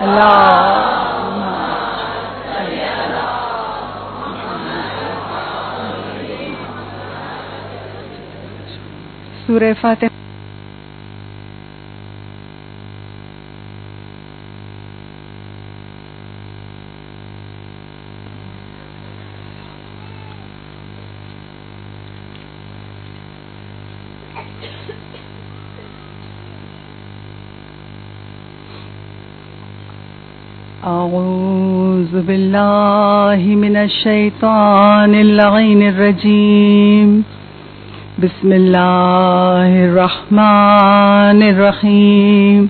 سورہ فاتحہ. اعوذ باللہ من الشیطان اللعین الرجیم. بسم اللہ الرحمن الرحیم.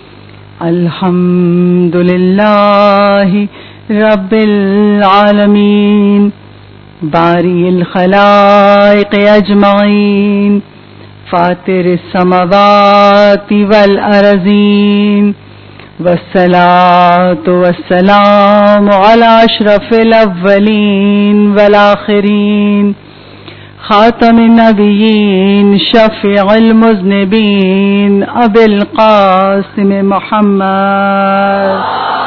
الحمد للہ رب العالمین باری الخلائق اجمعین فاطر السماوات والارضین والصلاة والسلام على اشرف الاولین والآخرین خاتم النبیین شفیع المذنبین ابی القاسم محمد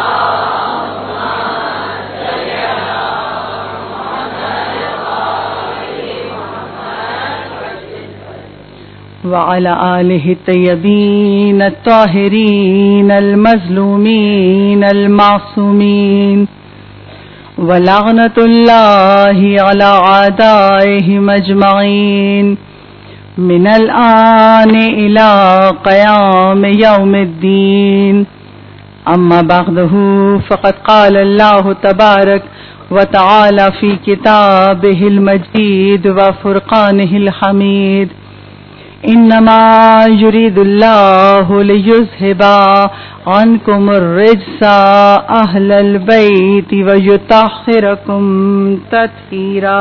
وعلى آلہ الطیبین الطاہرین المظلومین المعصومین ولعنت اللہ علی اعدائہم اجمعین من الآن الى قیام یوم الدین. اما بعدہ فقد قال اللہ تبارک وتعالی فی کتابہ المجید وفرقانہ الحمید. انما یرید اللہ لیذھب عنکم الرجس اہل البیت ویطہرکم تطہیرا.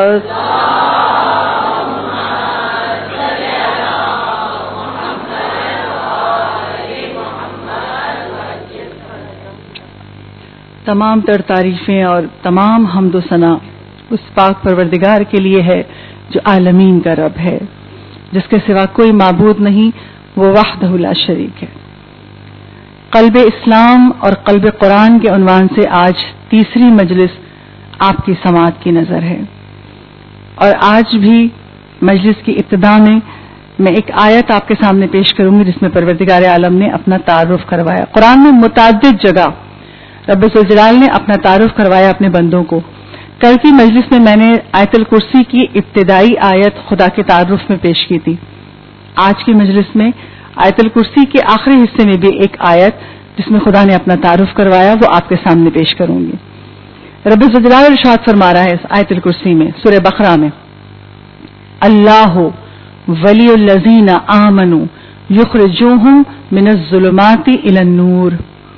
تمام تر تعریفیں اور تمام حمد و ثنا اس پاک پروردگار کے لیے ہے جو عالمین کا رب ہے، جس کے سوا کوئی معبود نہیں، وہ وحدہ لا شریک ہے. قلب اسلام اور قلب قرآن کے عنوان سے آج تیسری مجلس آپ کی سماعت کی نظر ہے، اور آج بھی مجلس کی ابتدا میں ایک آیت آپ کے سامنے پیش کروں گی جس میں پروردگار عالم نے اپنا تعارف کروایا. قرآن میں متعدد جگہ رب ذوالجلال نے اپنا تعارف کروایا اپنے بندوں کو. کل کی مجلس میں نے آیت الکرسی کی ابتدائی آیت خدا کے تعارف میں پیش کی تھی. آج کی مجلس میں آیت الکرسی کے آخری حصے میں بھی ایک آیت جس میں خدا نے اپنا تعارف کروایا وہ آپ کے سامنے پیش کروں گی. رب ذوالجلال ارشاد فرما رہا ہے اس آیت الکرسی میں سورہ بقرہ میں، اللہ ولی الذین آمنوا یخرجوہم من الظلمات الی النور.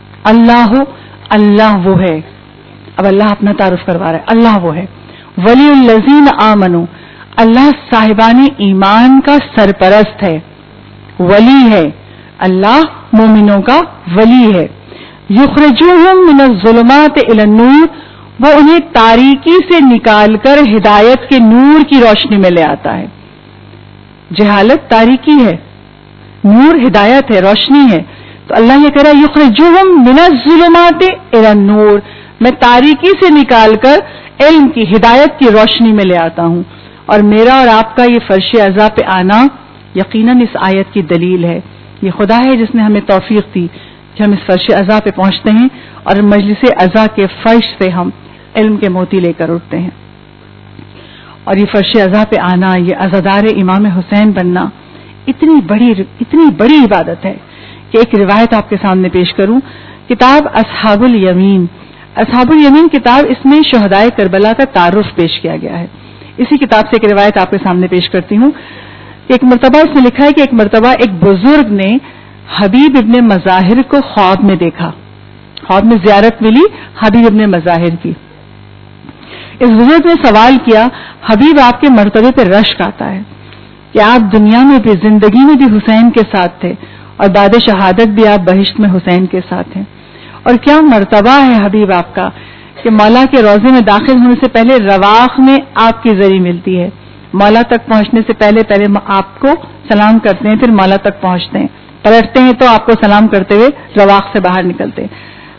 اللہ وہ ہے. اب اللہ اپنا تعارف کروا رہا ہے. اللہ وہ ہے ولی الذین آمنوا، اللہ صاحبان ایمان کا سرپرست ہے، ولی ہے. اللہ مومنوں کا ولی ہے. یخرجوہم من الظلمات الی النور، وہ انہیں تاریکی سے نکال کر ہدایت کے نور کی روشنی میں لے آتا ہے. جہالت تاریکی ہے، نور ہدایت ہے، روشنی ہے. تو اللہ یہ کہہ رہا ہے یخرجوہم من الظلمات الی النور، میں تاریکی سے نکال کر علم کی ہدایت کی روشنی میں لے آتا ہوں. اور میرا اور آپ کا یہ فرش عزا پہ آنا یقیناً اس آیت کی دلیل ہے. یہ خدا ہے جس نے ہمیں توفیق دی کہ ہم اس فرش عزا پہ پہنچتے ہیں اور مجلس عزا کے فرش سے ہم علم کے موتی لے کر اٹھتے ہیں. اور یہ فرش عزا پہ آنا، یہ عزادار امام حسین بننا اتنی بڑی عبادت ہے کہ ایک روایت آپ کے سامنے پیش کروں. کتاب اصحاب الیمین، اصحاب الیمین کتاب، اس میں شہدائے کربلا کا تعارف پیش کیا گیا ہے. اسی کتاب سے ایک روایت آپ کے سامنے پیش کرتی ہوں. ایک مرتبہ اس میں لکھا ہے کہ ایک مرتبہ ایک بزرگ نے حبیب ابن مظاہر کو خواب میں دیکھا. خواب میں زیارت ملی حبیب ابن مظاہر کی. اس بزرگ نے سوال کیا، حبیب آپ کے مرتبے پہ رشک آتا ہے کہ آپ دنیا میں بھی، زندگی میں بھی حسین کے ساتھ تھے اور بعد شہادت بھی آپ بہشت میں حسین کے ساتھ ہیں، اور کیا مرتبہ ہے حبیب آپ کا کہ مولا کے روضے میں داخل ہونے سے پہلے رواق میں آپ کی زری ملتی ہے. مولا تک پہنچنے سے پہلے آپ کو سلام کرتے ہیں، پھر مولا تک پہنچتے ہیں، پلٹتے ہیں تو آپ کو سلام کرتے ہوئے رواق سے باہر نکلتے ہیں.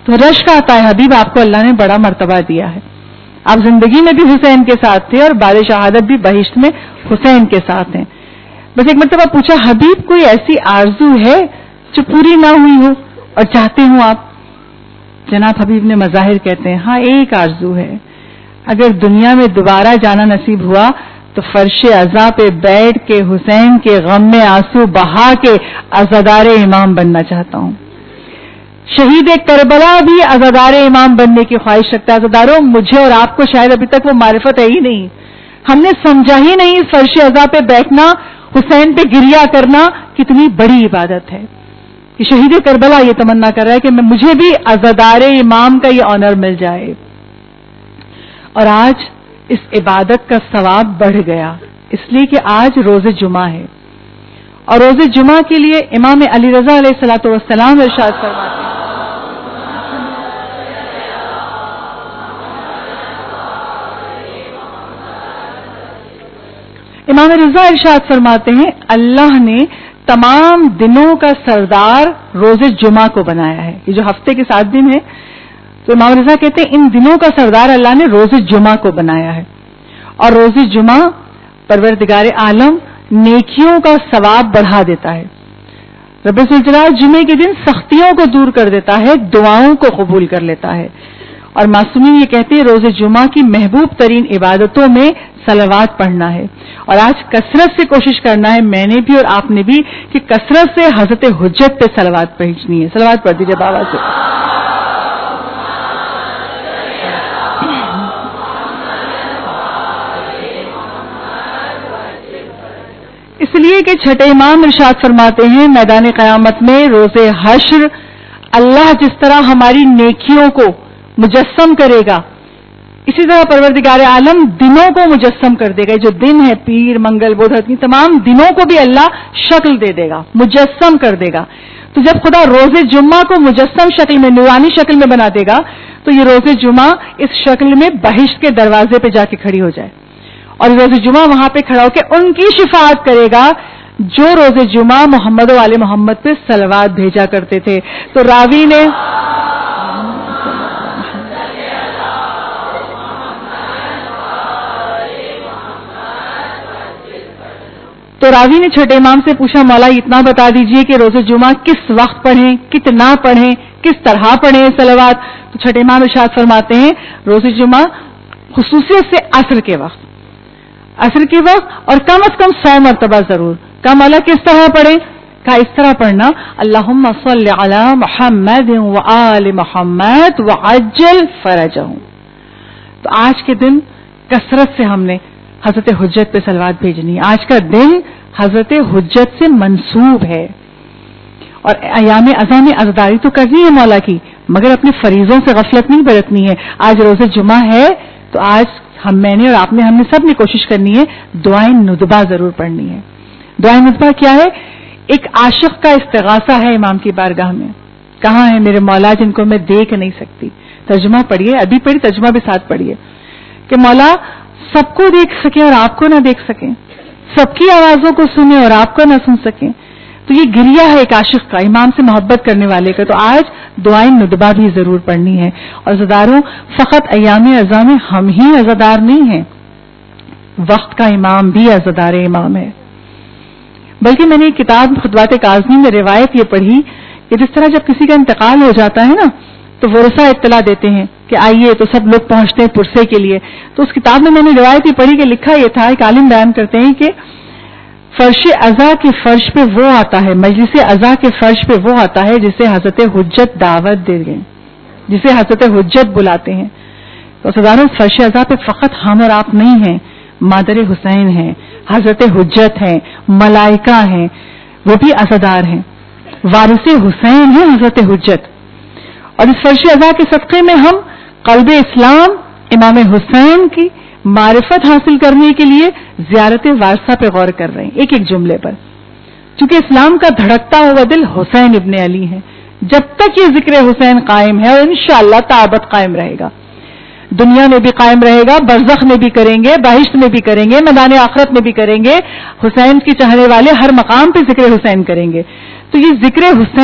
تو رشک آتا ہے حبیب آپ کو اللہ نے بڑا مرتبہ دیا ہے، آپ زندگی میں بھی حسین کے ساتھ تھے اور بعد شہادت بھی بہشت میں حسین کے ساتھ ہیں. بس ایک مرتبہ پوچھا حبیب کوئی ایسی آرزو ہے جو پوری نہ ہوئی ہو اور چاہتے ہوں آپ؟ جناب حبیب نے مظاہر کہتے ہیں ہاں ایک آرزو ہے، اگر دنیا میں دوبارہ جانا نصیب ہوا تو فرش عزا پہ بیٹھ کے حسین کے غم میں آنسو بہا کے عزادار امام بننا چاہتا ہوں. شہید کربلا بھی عزادار امام بننے کی خواہش رکھتا ہے. عزاداروں مجھے اور آپ کو شاید ابھی تک وہ معرفت ہے ہی نہیں، ہم نے سمجھا ہی نہیں فرش عزا پہ بیٹھنا، حسین پہ گریہ کرنا کتنی بڑی عبادت ہے. کہ شہید کربلا یہ تمنا کر رہا ہے کہ مجھے بھی عزادار امام کا یہ آنر مل جائے. اور آج اس عبادت کا ثواب بڑھ گیا اس لیے کہ آج روز جمعہ ہے، اور روز جمعہ کے لیے امام علی رضا علیہ الصلوۃ والسلام ارشاد فرماتے ہیں امام رضا ارشاد فرماتے ہیں اللہ نے تمام دنوں کا سردار روز جمعہ کو بنایا ہے. یہ جو ہفتے کے 7 دن ہے تو امام رضا کہتے ہیں ان دنوں کا سردار اللہ نے روز جمعہ کو بنایا ہے، اور روز جمعہ پروردگار عالم نیکیوں کا ثواب بڑھا دیتا ہے. رب الجلال جمعے کے دن سختیوں کو دور کر دیتا ہے، دعاؤں کو قبول کر لیتا ہے. اور معصومین یہ کہتے ہیں روز جمعہ کی محبوب ترین عبادتوں میں صلوات پڑھنا ہے. اور آج کثرت سے کوشش کرنا ہے، میں نے بھی اور آپ نے بھی، کہ کثرت سے حضرت حجت پہ صلوات بھیجنی ہے. صلوات پڑھ دیجیے بابا سے. اس لیے کہ چھٹے امام ارشاد فرماتے ہیں میدان قیامت میں روز حشر اللہ جس طرح ہماری نیکیوں کو مجسم کرے گا، اسی طرح پروردگار عالم دنوں کو مجسم کر دے گا. جو دن ہے پیر منگل بدھ اثنی تمام دنوں کو بھی اللہ شکل دے دے گا، مجسم کر دے گا. تو جب خدا روز جمعہ کو مجسم شکل میں نورانی شکل میں بنا دے گا تو یہ روز جمعہ اس شکل میں بہشت کے دروازے پہ جا کے کھڑی ہو جائے، اور روز جمعہ وہاں پہ کھڑا ہو کے ان کی شفاعت کرے گا جو روز جمعہ محمد و آل محمد پہ صلوات بھیجا کرتے تھے. تو راوی نے چھٹے امام سے پوچھا مولا اتنا بتا دیجئے کہ روز جمعہ کس وقت پڑھیں، کتنا پڑھیں، کس طرح پڑھیں صلوات؟ تو چھٹے امام ارشاد فرماتے ہیں روز جمعہ خصوصیت سے عصر کے وقت اور کم از کم 100 مرتبہ ضرور. کہا مولا کس طرح پڑھیں؟ کہا اس طرح پڑھنا اللہم صل علی محمد وآل محمد وعجل فرجہم. تو آج کے دن کثرت سے ہم نے حضرت حجت پہ صلوات بھیجنی. آج کا دن حضرت حجت سے منسوب ہے، اور ایام اذاں میں عزاداری تو کرنی ہے مولا کی، مگر اپنے فریضوں سے غفلت نہیں برتنی ہے. آج روز جمعہ ہے تو آج میں نے اور آپ نے ہم نے سب نے کوشش کرنی ہے دعائیں ندبہ ضرور پڑھنی ہے. دعائیں ندبہ کیا ہے؟ ایک عاشق کا استغاثہ ہے امام کی بارگاہ میں. کہاں ہے میرے مولا جن کو میں دیکھ نہیں سکتی؟ ترجمہ پڑھیے، ابھی پڑھی ترجمہ بھی ساتھ پڑھیے کہ مولا سب کو دیکھ سکیں اور آپ کو نہ دیکھ سکیں، سب کی آوازوں کو سنیں اور آپ کو نہ سن سکیں. تو یہ گریہ ہے ایک عاشق کا، امام سے محبت کرنے والے کا. تو آج دعائیں ندبہ بھی ضرور پڑھنی ہے. اور عزاداروں فقط ایام اذاں میں ہم ہی عزادار نہیں ہیں، وقت کا امام بھی عزادار امام ہے. بلکہ میں نے ایک کتاب خطبات کاظمی میں روایت یہ پڑھی کہ جس طرح جب کسی کا انتقال ہو جاتا ہے نا تو ورثہ اطلاع دیتے ہیں کہ آئیے، تو سب لوگ پہنچتے ہیں پرسے کے لیے. تو اس کتاب میں نے روایت یہ پڑھی کہ لکھا یہ تھا، ایک عالم بیان کرتے ہیں کہ فرش عزا کے فرش پہ وہ آتا ہے، مجلس عزا کے فرش پہ وہ آتا ہے جسے حضرت حجت دعوت دے گئے، جسے حضرت حجت بلاتے ہیں. تو سداروں فرش عزا پہ فقط ہم اور آپ نہیں ہیں، مادر حسین ہیں، حضرت حجت ہیں، ملائکہ ہیں، وہ بھی عزادار ہیں، وارث حسین ہیں حضرت حجت. اور اس فرش عزا کے صدقے میں ہم قلب اسلام امام حسین کی معرفت حاصل کرنے کے لیے زیارت وارثہ پہ غور کر رہے ہیں ایک ایک جملے پر. چونکہ اسلام کا دھڑکتا ہوا دل حسین ابن علی ہے. جب تک یہ ذکر حسین قائم ہے اور انشاءاللہ تابت قائم رہے گا، دنیا میں بھی قائم رہے گا، برزخ میں بھی کریں گے، بہشت میں بھی کریں گے، میدان آخرت میں بھی کریں گے. حسین کی چاہنے والے ہر مقام پہ ذکر حسین کریں گے. تو یہ ذکر حسین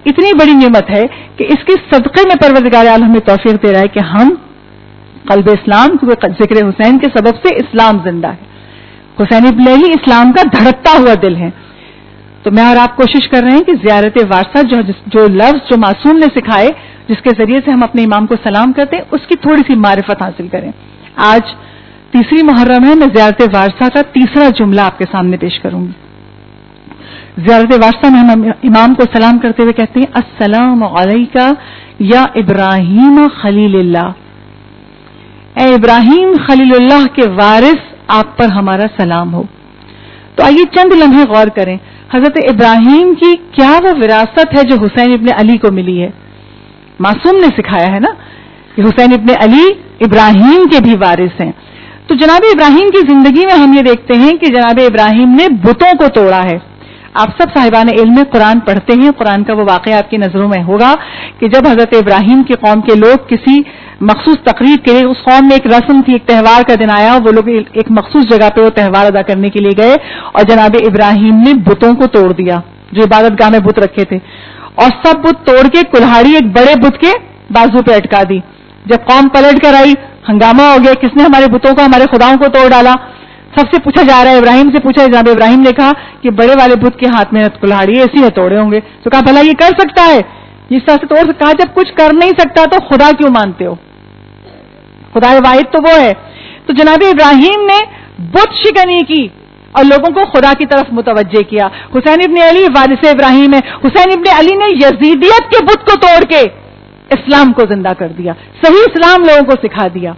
اتنی بڑی نعمت ہے کہ اس کے صدقے میں پروردگار عالم ہمیں توفیق دے رہا ہے کہ ہم قلب اسلام، کیونکہ ذکر حسین کے سبب سے اسلام زندہ ہے. حسین ابن علی اسلام کا دھڑکتا ہوا دل ہے. تو میں اور آپ کوشش کر رہے ہیں کہ زیارت وارثہ جو لفظ جو معصوم نے سکھائے، جس کے ذریعے سے ہم اپنے امام کو سلام کرتے ہیں، اس کی تھوڑی سی معرفت حاصل کریں. آج تیسری محرم ہے، میں زیارت وارثہ کا تیسرا جملہ آپ کے سامنے پیش کروں گی. زیارت وارثہ میں ہم امام کو سلام کرتے ہوئے کہتے ہیں السلام علیکہ یا ابراہیم خلیل اللہ. اے ابراہیم خلیل اللہ کے وارث، آپ پر ہمارا سلام ہو. تو آئیے چند لمحے غور کریں، حضرت ابراہیم کی کیا وہ وراثت ہے جو حسین ابن علی کو ملی ہے؟ معصوم نے سکھایا ہے نا کہ حسین ابن علی ابراہیم کے بھی وارث ہیں. تو جناب ابراہیم کی زندگی میں ہم یہ دیکھتے ہیں کہ جناب ابراہیم نے بتوں کو توڑا ہے. آپ سب صاحبان علم قرآن پڑھتے ہیں، قرآن کا وہ واقعہ آپ کی نظروں میں ہوگا کہ جب حضرت ابراہیم کی قوم کے لوگ کسی مخصوص تقریب کے لیے، اس قوم میں ایک رسم تھی، ایک تہوار کا دن آیا، وہ لوگ ایک مخصوص جگہ پہ وہ تہوار ادا کرنے کے لیے گئے اور جناب ابراہیم نے بتوں کو توڑ دیا جو عبادت گاہ میں بت رکھے تھے، اور سب بت توڑ کے کلہاڑی ایک بڑے بت کے بازو پہ اٹکا دی. جب قوم پلٹ کر آئی، ہنگامہ ہو گیا، کس نے ہمارے بتوں کو، ہمارے خداؤں کو توڑ ڈالا. سب سے پوچھا جا رہا ہے، ابراہیم سے پوچھا. جناب ابراہیم نے کہا کہ بڑے والے بت کے ہاتھ میں کلہاڑی ہے، اسی نے توڑے ہوں گے. تو کہا بھلا یہ کر سکتا ہے، اس طرح سے توڑ سکتا ہے؟ جب کچھ کر نہیں سکتا تو خدا کیوں مانتے ہو؟ خدا واحد تو وہ ہے. تو جناب ابراہیم نے بت شکنی کی اور لوگوں کو خدا کی طرف متوجہ کیا. حسین ابن علی وارث ابراہیم ہے. حسین ابن علی نے یزیدیت کے بت کو توڑ کے اسلام کو زندہ کر دیا، صحیح اسلام لوگوں کو سکھا دیا.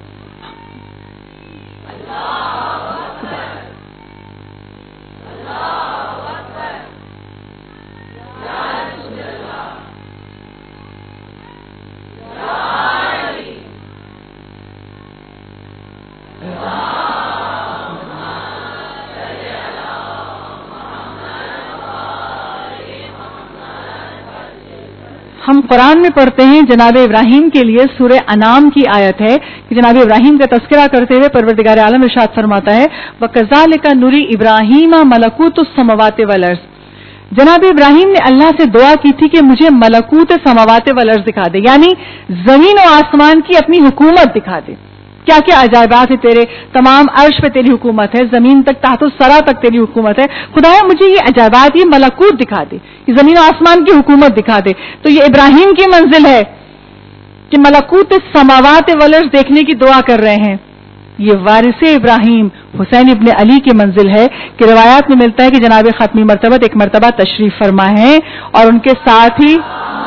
ہم قرآن میں پڑھتے ہیں جناب ابراہیم کے لیے سورہ انعام کی آیت ہے کہ جناب ابراہیم کا تذکرہ کرتے ہوئے پروردگار عالم ارشاد فرماتا ہے وَكَذَلِكَ نُرِي إِبْرَاهِيمَ مَلَكُوتُ السَّمَاوَاتِ وَالْأَرْضِ. جناب ابراہیم نے اللہ سے دعا کی تھی کہ مجھے ملکوت سماوات والارض دکھا دے، یعنی زمین و آسمان کی اپنی حکومت دکھا دے. کیا کیا عجائبات ہے تیرے، تمام عرش پہ تیری حکومت ہے، زمین تک تحت الثری تک تیری حکومت ہے. خدایا مجھے یہ عجائبات، یہ ملکوت دکھا دے، یہ زمین و آسمان کی حکومت دکھا دے. تو یہ ابراہیم کی منزل ہے کہ ملکوت السماوات والارض دیکھنے کی دعا کر رہے ہیں. یہ وارث ابراہیم حسین ابن علی کی منزل ہے کہ روایات میں ملتا ہے کہ جناب ختمی مرتبہ ایک مرتبہ تشریف فرما ہے اور ان کے ساتھ ہی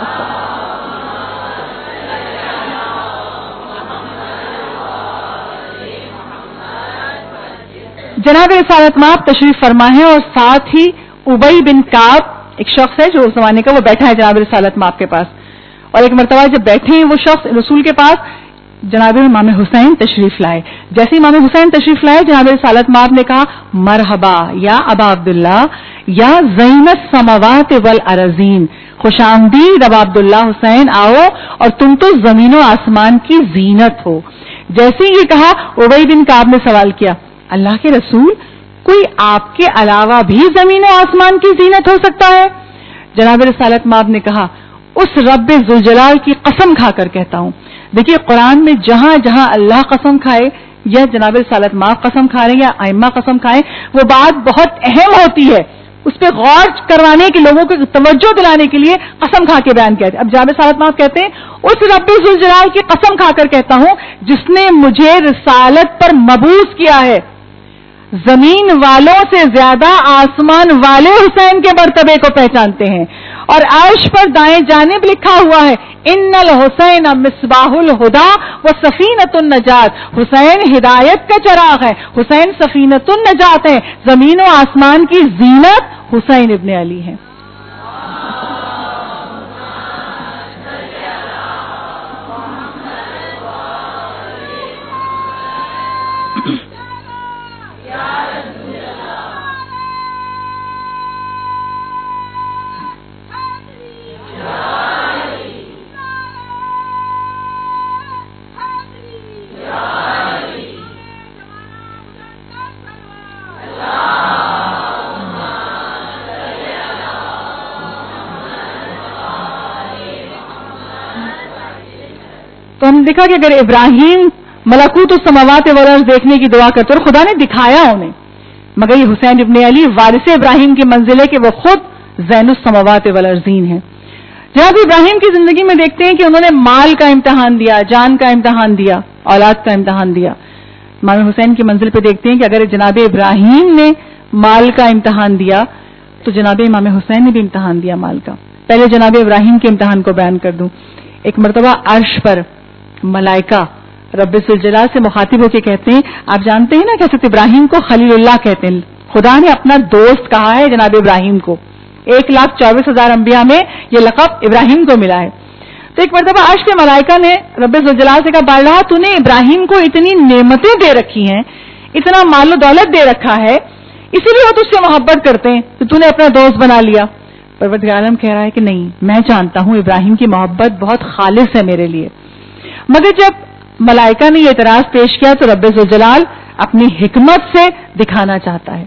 جناب رسالت مآب تشریف فرما ہے اور ساتھ ہی ابی بن کعب ایک شخص ہے جو اس زمانے کا، وہ بیٹھا ہے جناب رسالت مآب کے پاس. اور ایک مرتبہ جب بیٹھے ہیں وہ شخص رسول کے پاس، جناب امام حسین تشریف لائے. جیسے امام حسین تشریف لائے جناب رسالت مآب نے کہا مرحبا یا ابا عبداللہ یا زین السماوات والارضین، خوش آمدید ابا عبداللہ حسین، آؤ اور تم تو زمین و آسمان کی زینت ہو. جیسے ہی یہ کہا ابی بن کعب نے سوال کیا اللہ کے رسول، کوئی آپ کے علاوہ بھی زمین و آسمان کی زینت ہو سکتا ہے؟ جناب رسالت مآب نے کہا اس رب ذوالجلال کی قسم کھا کر کہتا ہوں. دیکھیے قرآن میں جہاں جہاں اللہ قسم کھائے یا جناب رسالت مآب قسم کھا رہے ہیں یا ائمہ قسم کھائیں، وہ بات بہت اہم ہوتی ہے، اس پہ غور کروانے کے، لوگوں کو توجہ دلانے کے لیے قسم کھا کے بیان کیا جائے. اب جناب رسالت مآب کہتے ہیں اس رب ذوالجلال کی قسم کھا کر کہتا ہوں جس نے مجھے رسالت پر مبعوث کیا ہے، زمین والوں سے زیادہ آسمان والے حسین کے مرتبے کو پہچانتے ہیں. اور عرش پر دائیں جانب لکھا ہوا ہے ان الحسین مصباح الہدی و سفینۃ النجات، حسین ہدایت کا چراغ ہے، حسین سفینۃ النجات ہے، زمین و آسمان کی زینت حسین ابن علی ہے. دیکھا کہ اگر ابراہیم ملکوت السماوات والارض دیکھنے کی دعا کرتے اور خدا نے دکھایا انہیں، مگر یہ حسین ابن علی وارث ابراہیم کی منزل ہے کہ وہ خود زین السماوات والارضین ہیں۔ جناب ابراہیم کی زندگی میں دیکھتے ہیں کہ انہوں نے مال کا امتحان دیا، جان کا امتحان دیا، اولاد کا امتحان دیا۔ امام حسین کی منزل پہ دیکھتے ہیں کہ اگر جناب ابراہیم نے مال کا امتحان دیا تو جناب امام حسین نے بھی امتحان دیا مال کا۔ پہلے جناب ابراہیم کے امتحان کو بیان کر دوں۔ ایک مرتبہ عرش پر ملائکہ رب ذوالجلال سے مخاطب ہو کے کہتے ہیں، آپ جانتے ہیں نا کہ حضرت ابراہیم کو خلیل اللہ کہتے ہیں، خدا نے اپنا دوست کہا ہے جناب ابراہیم کو، 1,24,000 انبیاء میں یہ لقب ابراہیم کو ملا ہے۔ تو ایک مرتبہ عرش کے ملائکہ نے رب ذوالجلال سے کہا، بارہا تو نے ابراہیم کو اتنی نعمتیں دے رکھی ہیں، اتنا مال و دولت دے رکھا ہے، اسی لیے وہ تجھ سے محبت کرتے ہیں تو تو نے اپنا دوست بنا لیا۔ پروردگار عالم کہہ رہا ہے کہ نہیں، میں جانتا ہوں ابراہیم کی محبت بہت خالص ہے میرے لیے۔ مگر جب ملائکہ نے یہ اعتراض پیش کیا تو رب ذوالجلال اپنی حکمت سے دکھانا چاہتا ہے،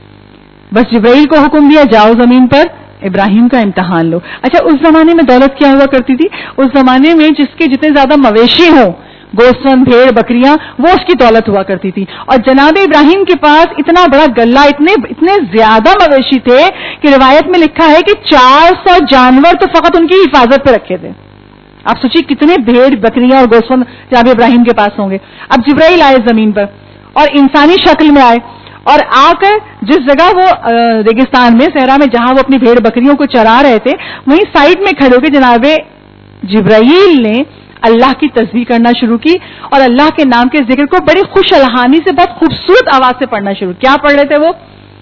بس جبرائیل کو حکم دیا، جاؤ زمین پر ابراہیم کا امتحان لو۔ اچھا، اس زمانے میں دولت کیا ہوا کرتی تھی؟ اس زمانے میں جس کے جتنے زیادہ مویشی ہوں، گوسفند، بھیڑ، بکریاں، وہ اس کی دولت ہوا کرتی تھی۔ اور جناب ابراہیم کے پاس اتنا بڑا غلہ، اتنے زیادہ مویشی تھے کہ روایت میں لکھا ہے کہ 400 جانور تو فقط ان کی حفاظت پہ رکھے تھے۔ آپ سوچیے کتنے بھیڑ، بکریاں اور گوسفند جناب ابراہیم کے پاس ہوں گے۔ اب جبرائیل آئے زمین پر اور انسانی شکل میں آئے، اور آ کر جس جگہ وہ ریگستان میں، صحرا میں، جہاں وہ اپنی بھیڑ بکریوں کو چرا رہے تھے، وہیں سائڈ میں کھڑے ہو کے جناب جبرائیل نے اللہ کی تسبیح کرنا شروع کی اور اللہ کے نام کے ذکر کو بڑی خوش الحانی سے، بہت خوبصورت آواز سے پڑھنا شروع۔ کیا پڑھ رہے تھے وہ؟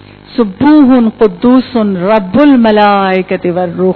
سبوح قدوس رب الملائکۃ والروح،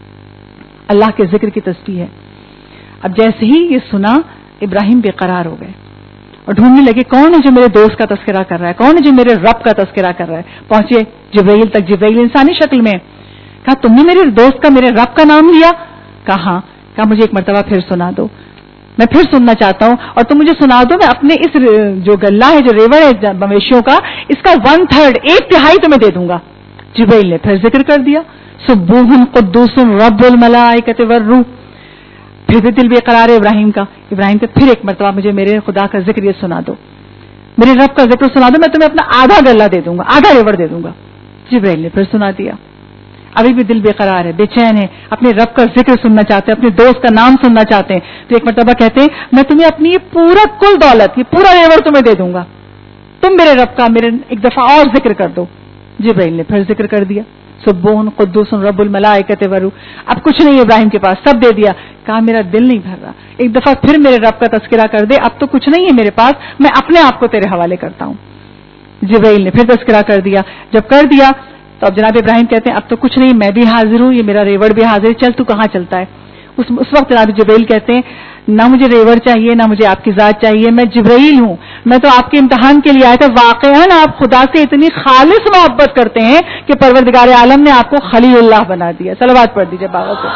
اللہ کے ذکر کی تسبیح ہے۔ اب جیسے ہی یہ سنا، ابراہیم بے قرار ہو گئے اور ڈھونڈنے لگے کون ہے جو میرے دوست کا تذکرہ کر رہا ہے، کون ہے جو میرے رب کا تذکرہ کر رہا ہے۔ پہنچے جبرائیل تک، جبرائیل انسانی شکل میں، کہا تم نے میرے دوست کا، میرے رب کا نام لیا؟ کہا ہاں۔ کہا مجھے ایک مرتبہ پھر سنا دو، میں پھر سننا چاہتا ہوں، اور تم مجھے سنا دو، میں اپنے اس جو غلہ ہے، جو ریوڑ ہے مویشیوں کا، اس کا 1/3، 1/3 تمہیں دے دوں گا۔ جبرائیل نے پھر ذکر کر دیا، سبوح قدوس رب الملائکۃ والروح۔ پھر بھی دل بے قرار ہے ابراہیم کا۔ ابراہیم کا پھر ایک مرتبہ مجھے میرے خدا کا ذکر یہ سنا دو، میرے رب کا ذکر سنا دو، میں تمہیں اپنا آدھا غلہ دے دوں گا، آدھا ریوڑ دے دوں گا۔ جبرائیل نے پھر سنا دیا۔ ابھی بھی دل بے قرار ہے، بے چین ہے، اپنے رب کا ذکر سننا چاہتے ہیں، اپنے دوست کا نام سننا چاہتے ہیں۔ تو ایک مرتبہ کہتے ہیں میں تمہیں اپنی یہ پورا کل دولت، یہ پورا ریوڑ تمہیں دے دوں گا، تم میرے رب کا میرے ایک دفعہ اور ذکر کر دو۔ جبرائیل نے پھر ذکر کر دیا، سبوح قدوس رب الملائکۃ والروح۔ اب کچھ نہیں ابراہیم کے پاس، سب دے دیا۔ کہا میرا دل نہیں بھر رہا، ایک دفعہ پھر میرے رب کا تذکرہ کر دے، اب تو کچھ نہیں ہے میرے پاس، میں اپنے آپ کو تیرے حوالے کرتا ہوں۔ جبرائیل نے پھر تذکرہ کر دیا۔ جب کر دیا تو اب جناب ابراہیم کہتے ہیں اب تو کچھ نہیں، میں بھی حاضر ہوں، یہ میرا ریوڑ بھی حاضر ہے، چل تو کہاں چلتا ہے۔ اس وقت جناب جبرائیل کہتے ہیں نہ مجھے ریوڑ چاہیے، نہ مجھے آپ کی ذات چاہیے، میں جبرائیل ہوں، میں تو آپ کے امتحان کے لیے آیا تھا۔ واقعاً آپ خدا سے اتنی خالص محبت کرتے ہیں کہ پروردگار عالم نے آپ کو خلیل اللہ بنا دیا۔ صلوات پڑھ دیجیے باغ سے۔